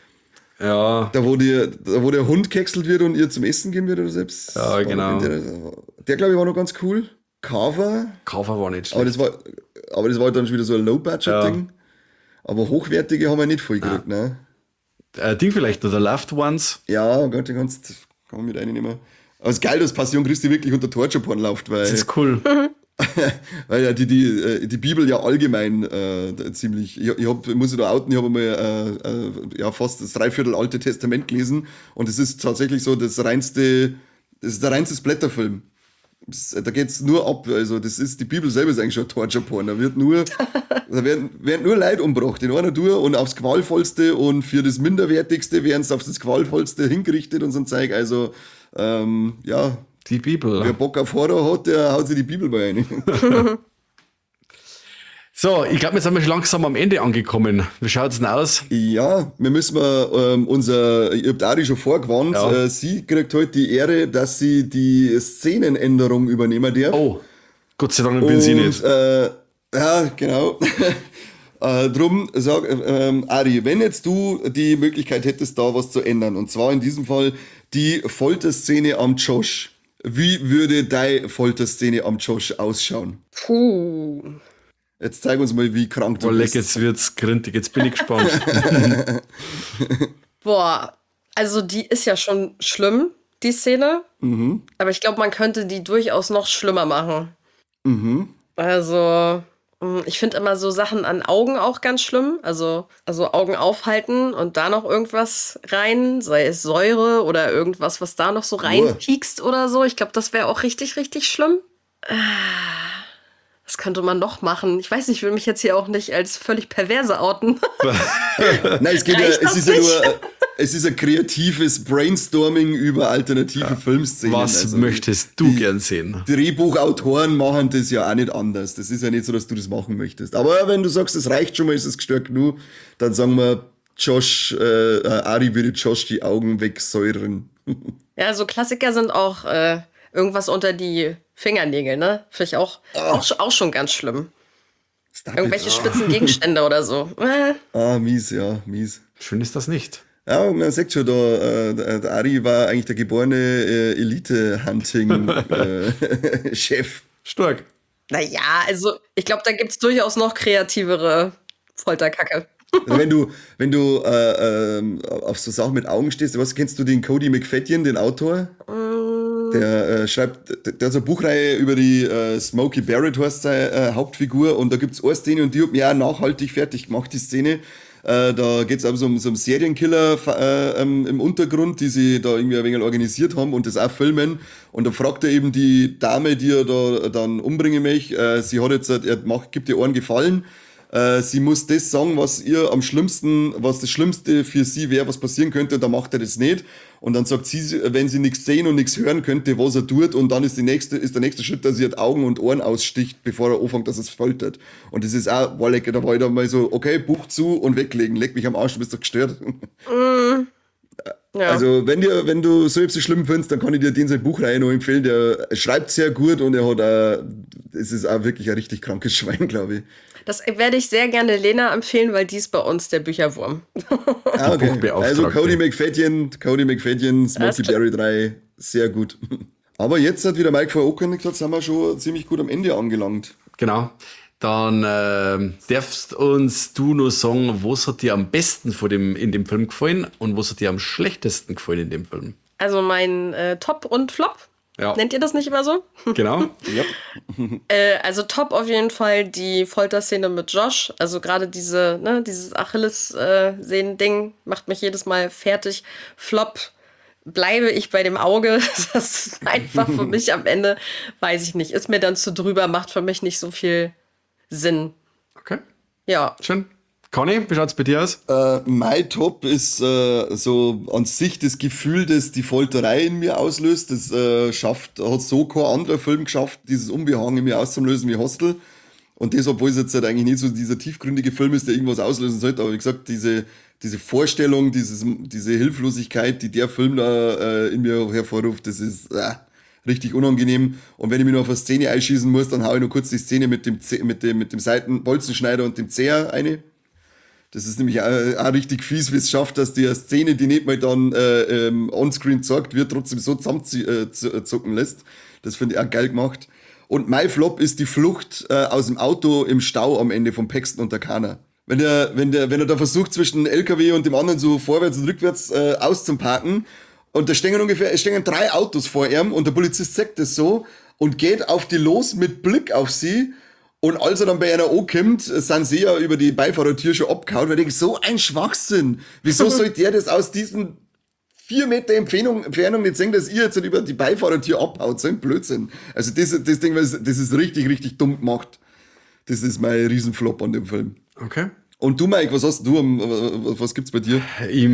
Ja. Da wo der Hund gekäxelt wird und ihr zum Essen geben wird oder selbst. Ja, genau. Der glaube ich war noch ganz cool. Carver war nicht schlecht. Aber das war dann schon wieder so ein Low-Budget-Ding. Aber hochwertige haben wir nicht voll gekriegt, ne? Ding vielleicht noch, The Loved Ones. Ja, oh Gott, kann man mit reinnehmen. Aber es ist geil, dass Passion Christi wirklich unter Torture-Porn läuft, weil... Das ist cool. Weil ja die Bibel ja allgemein ziemlich... muss ich da outen, ich habe mal fast das 3/4 Alte Testament gelesen und es ist tatsächlich so das ist der reinste Splatterfilm. Da geht's nur ab, also die Bibel selber ist eigentlich schon Torture-Porn. Da werden nur Leute umgebracht in einer Tour und aufs Qualvollste und für das Minderwertigste werden es auf das Qualvollste hingerichtet und so ein Zeug. Also, ja. Die Bibel. Wer Bock auf Horror hat, der haut sich die Bibel bei rein. So, ich glaube, jetzt sind wir schon langsam am Ende angekommen. Wie schaut's denn aus? Ja, wir müssen ihr habt Ari schon vorgewarnt, Ja. sie kriegt heute die Ehre, dass sie die Szenenänderung übernehmen darf. Oh, Gott sei Dank bin ich nicht. Ja, genau. Drum sag, Ari, wenn jetzt du die Möglichkeit hättest, da was zu ändern, und zwar in diesem Fall die Folterszene am Josh, wie würde deine Folterszene am Josh ausschauen? Puh. Jetzt zeig uns mal, wie krank du bist. Jetzt wird's grintig, jetzt bin ich gespannt. Boah, also die ist ja schon schlimm, die Szene. Mhm. Aber ich glaube, man könnte die durchaus noch schlimmer machen. Mhm. Also, ich finde immer so Sachen an Augen auch ganz schlimm. Also Augen aufhalten und da noch irgendwas rein, sei es Säure oder irgendwas, was da noch so reinpiekst oder so. Ich glaube, das wäre auch richtig, richtig schlimm. Was könnte man noch machen? Ich weiß nicht, ich will mich jetzt hier auch nicht als völlig perverse outen. Nein, es ist ein kreatives Brainstorming über alternative Filmszenen. Was möchtest du gern sehen? Drehbuchautoren machen das ja auch nicht anders. Das ist ja nicht so, dass du das machen möchtest. Aber wenn du sagst, es reicht schon mal, ist es gestört genug, dann sagen wir, Ari würde Josh die Augen wegsäuren. Ja, so Klassiker sind auch irgendwas unter die Fingernägel, ne? Finde ich auch schon ganz schlimm. Irgendwelche spitzen Gegenstände oder so. Mies, ja, mies. Schön ist das nicht. Ja, man sieht schon, der Ari war eigentlich der geborene Elite-Hunting-Chef. Stark. Naja, also ich glaube, da gibt es durchaus noch kreativere Folterkacke. Also wenn du auf so Sachen mit Augen stehst, kennst du den Cody McFadden, den Autor? Der schreibt, der hat so eine Buchreihe über die Smokey Barrett, heißt seine Hauptfigur, und da gibt es eine Szene und die hat mich auch nachhaltig fertig gemacht, die Szene. Da geht es um so einen Serienkiller im Untergrund, die sie da irgendwie ein wenig organisiert haben und das auch filmen. Und da fragt er eben die Dame, die er da dann umbringen möchte, sie hat jetzt, gibt ihr einen Gefallen. Sie muss das sagen, was das Schlimmste für sie wäre, was passieren könnte, und dann macht er das nicht. Und dann sagt sie, wenn sie nichts sehen und nichts hören könnte, was er tut, und dann ist der nächste Schritt, dass er Augen und Ohren aussticht, bevor er anfängt, dass er es foltert. Und das ist auch, da war ich dann mal so, okay, Buch zu und weglegen, leg mich am Arsch, du bist doch gestört. Ja. Also, wenn du so etwas schlimm findest, dann kann ich dir seine Buchreihe noch empfehlen. Der schreibt sehr gut und es ist auch wirklich ein richtig krankes Schwein, glaube ich. Das werde ich sehr gerne Lena empfehlen, weil die ist bei uns der Bücherwurm. Okay. Also Cody McFadden, Smokey Barry 3, sehr gut. Aber jetzt hat wieder Mike angekündigt, jetzt sind wir schon ziemlich gut am Ende angelangt. Genau. Dann darfst uns du nur sagen, was hat dir am besten in dem Film gefallen und was hat dir am schlechtesten gefallen in dem Film? Also mein Top und Flop. Ja. Nennt ihr das nicht immer so? Genau. Ja. Also top auf jeden Fall die Folterszene mit Josh. Also gerade dieses Achilles-Sehnen-Ding macht mich jedes Mal fertig. Flop bleibe ich bei dem Auge. Das ist einfach für mich am Ende, weiß ich nicht, ist mir dann zu drüber, macht für mich nicht so viel Sinn. Okay. Ja. Schön. Conny, wie schaut's bei dir aus? Mein Top ist so an sich das Gefühl, das die Folterei in mir auslöst. Das hat so kein anderer Film geschafft, dieses Unbehagen in mir auszulösen wie Hostel. Und das, obwohl es jetzt halt eigentlich nicht so dieser tiefgründige Film ist, der irgendwas auslösen sollte. Aber wie gesagt, diese Vorstellung, diese Hilflosigkeit, die der Film da in mir hervorruft, das ist richtig unangenehm. Und wenn ich mich noch auf eine Szene einschießen muss, dann hau ich noch kurz die Szene mit dem Bolzenschneider und dem Zeher eine. Das ist nämlich auch richtig fies, wie es schafft, dass die Szene, die nicht mal dann onscreen gezeigt wird, trotzdem so zusammenzucken lässt. Das finde ich auch geil gemacht. Und mein Flop ist die Flucht aus dem Auto im Stau am Ende von Paxton und der Kana. Wenn er da versucht, zwischen LKW und dem anderen so vorwärts und rückwärts auszuparken, und es stehen 3 Autos vor ihm und der Polizist sagt das so und geht auf die los mit Blick auf sie. Und als er dann bei einer ankommt, sind sie ja über die Beifahrertür schon abgehauen, weil ich denke, so ein Schwachsinn. Wieso soll der das aus diesen 4 Meter Entfernung nicht sehen, dass ihr jetzt über die Beifahrertür abhaut? So ein Blödsinn. Also das Ding, das ist richtig, richtig dumm gemacht. Das ist mein Riesenflop an dem Film. Okay. Und du, Mike, was gibt's bei dir?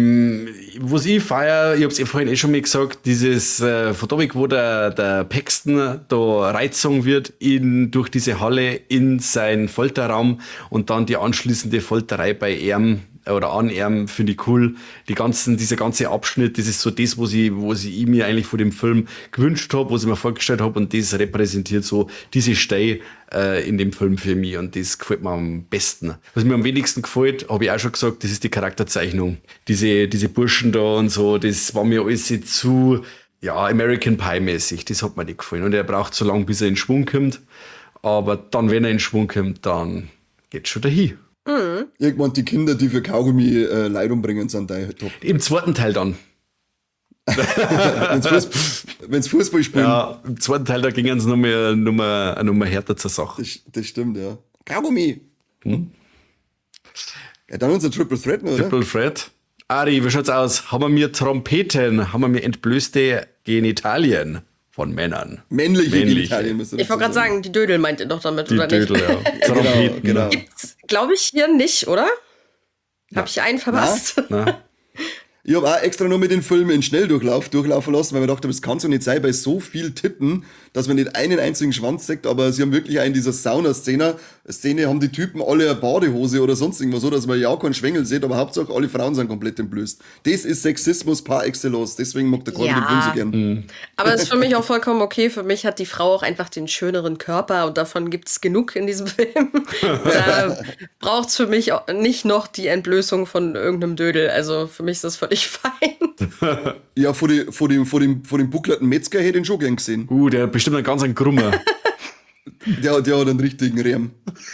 Was ich feiere, ich hab's vorhin schon mal gesagt, dieses von da weg, wo der Paxton da reingezogen wird durch diese Halle in seinen Folterraum und dann die anschließende Folterei bei ihm oder an ihm, finde ich cool. Dieser ganze Abschnitt, das ist so das, was ich mir eigentlich von dem Film gewünscht habe, was ich mir vorgestellt habe, und das repräsentiert so diese Stelle in dem Film für mich, und das gefällt mir am besten. Was mir am wenigsten gefällt, habe ich auch schon gesagt, das ist die Charakterzeichnung. Diese Burschen da und so, das war mir alles zu American Pie-mäßig, das hat mir nicht gefallen. Und er braucht so lange, bis er in Schwung kommt, aber dann, wenn er in Schwung kommt, dann geht's schon dahin. Mhm. Irgendwann die Kinder, die für Kaugummi Leid umbringen, sind da top. Im zweiten Teil dann. Wenn's Fußball spielen. Ja, im zweiten Teil, da gingen sie noch härter zur Sache. Das stimmt, ja. Kaugummi! Ja, dann unser Triple Threat, oder? Triple Threat. Ari, wie schaut's aus? Haben wir Trompeten? Haben wir entblößte Genitalien? von Männern. Männliche Genitalien, Ich wollte gerade sagen, die Dödel meint ihr doch damit, die oder Dödel, nicht? Ja. Genau. Gibt's, glaube ich, hier nicht, oder? Habe ich einen verpasst? Na? Ich habe auch extra nur mit den Filmen in Schnelldurchlauf durchlaufen lassen, weil wir dachten, das kann so nicht sein bei so viel Titten, dass man nicht einen einzigen Schwanz sieht, aber sie haben wirklich auch in dieser Sauna-Szene haben die Typen alle eine Badehose oder sonst irgendwas, so dass man ja keinen Schwengel sieht, aber Hauptsache alle Frauen sind komplett entblößt. Das ist Sexismus par excellence, deswegen mag der Corby den Film so gern. Aber ist für mich auch vollkommen okay. Für mich hat die Frau auch einfach den schöneren Körper und davon gibt es genug in diesem Film. Da braucht es für mich auch nicht noch die Entblößung von irgendeinem Dödel. Also für mich ist das völlig fein. Ja, vor dem bucklerten Metzger hätte ich ihn schon gern gesehen. Der hat bestimmt einen ganz Grummer. Der hat einen richtigen Rehm.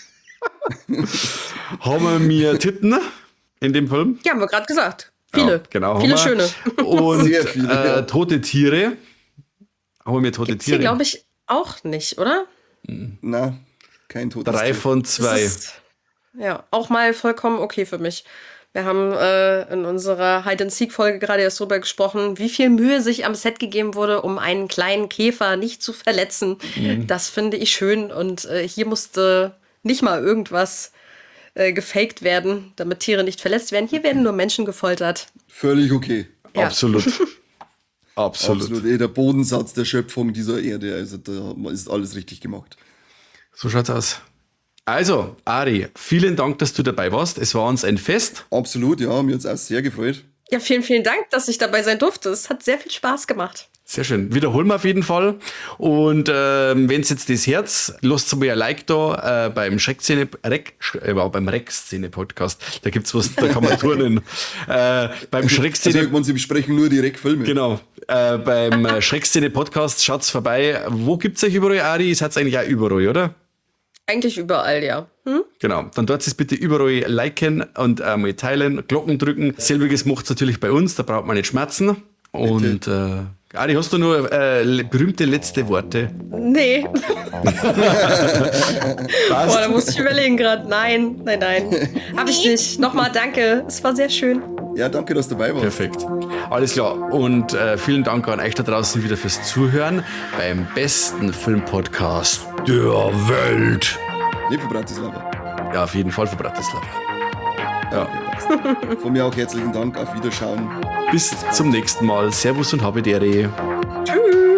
Haben wir Titten in dem Film? Ja, haben wir gerade gesagt. Viele. Ja, genau. Viele schöne. Und Sehr viele, ja. tote Tiere. Haben wir tote Gibt's hier, Tiere? glaube ich, auch nicht, oder? Na, kein totes 3 Tier. von 2. Ja, auch mal vollkommen okay für mich. Wir haben in unserer Hide-and-Seek-Folge gerade erst drüber gesprochen, wie viel Mühe sich am Set gegeben wurde, um einen kleinen Käfer nicht zu verletzen. Das finde ich schön. Und hier musste nicht mal irgendwas gefaked werden, damit Tiere nicht verletzt werden. Hier werden nur Menschen gefoltert. Völlig okay. Ja. Absolut. Absolut. Der Bodensatz der Schöpfung dieser Erde, also da ist alles richtig gemacht. So schaut's aus. Also, Ari, vielen Dank, dass du dabei warst. Es war uns ein Fest. Absolut, ja, mir hat es auch sehr gefreut. Ja, vielen, vielen Dank, dass ich dabei sein durfte. Es hat sehr viel Spaß gemacht. Sehr schön. Wiederholen wir auf jeden Fall. Und wenn es jetzt das Herz, lasst mal ein Like da beim beim Reck-Szene-Podcast. Da gibt's was, da kann man turnen. Beim Schreckszene... Also, sie besprechen nur die Reck-Filme. Genau. Beim Schreckszene-Podcast schaut's vorbei. Wo gibt's euch überall, Ari? Ihr seid eigentlich auch überall, oder? Eigentlich überall, ja. Genau, dann dort es bitte überall liken und mal teilen, Glocken drücken. Selbiges macht's natürlich bei uns, da braucht man nicht schmerzen. Und Ari, hast du nur berühmte letzte Worte? Nee. Boah, da muss ich überlegen gerade. Nein. Hab ich nicht. Nochmal danke, es war sehr schön. Ja, danke, dass du dabei warst. Perfekt. Alles klar. Und vielen Dank an euch da draußen wieder fürs Zuhören beim besten Filmpodcast der Welt. Nicht für Bratislava. Ja, auf jeden Fall für Bratislava. Ja. Von mir auch herzlichen Dank. Auf Wiederschauen. Bis zum nächsten Mal. Servus und habe Dere. Tschüss.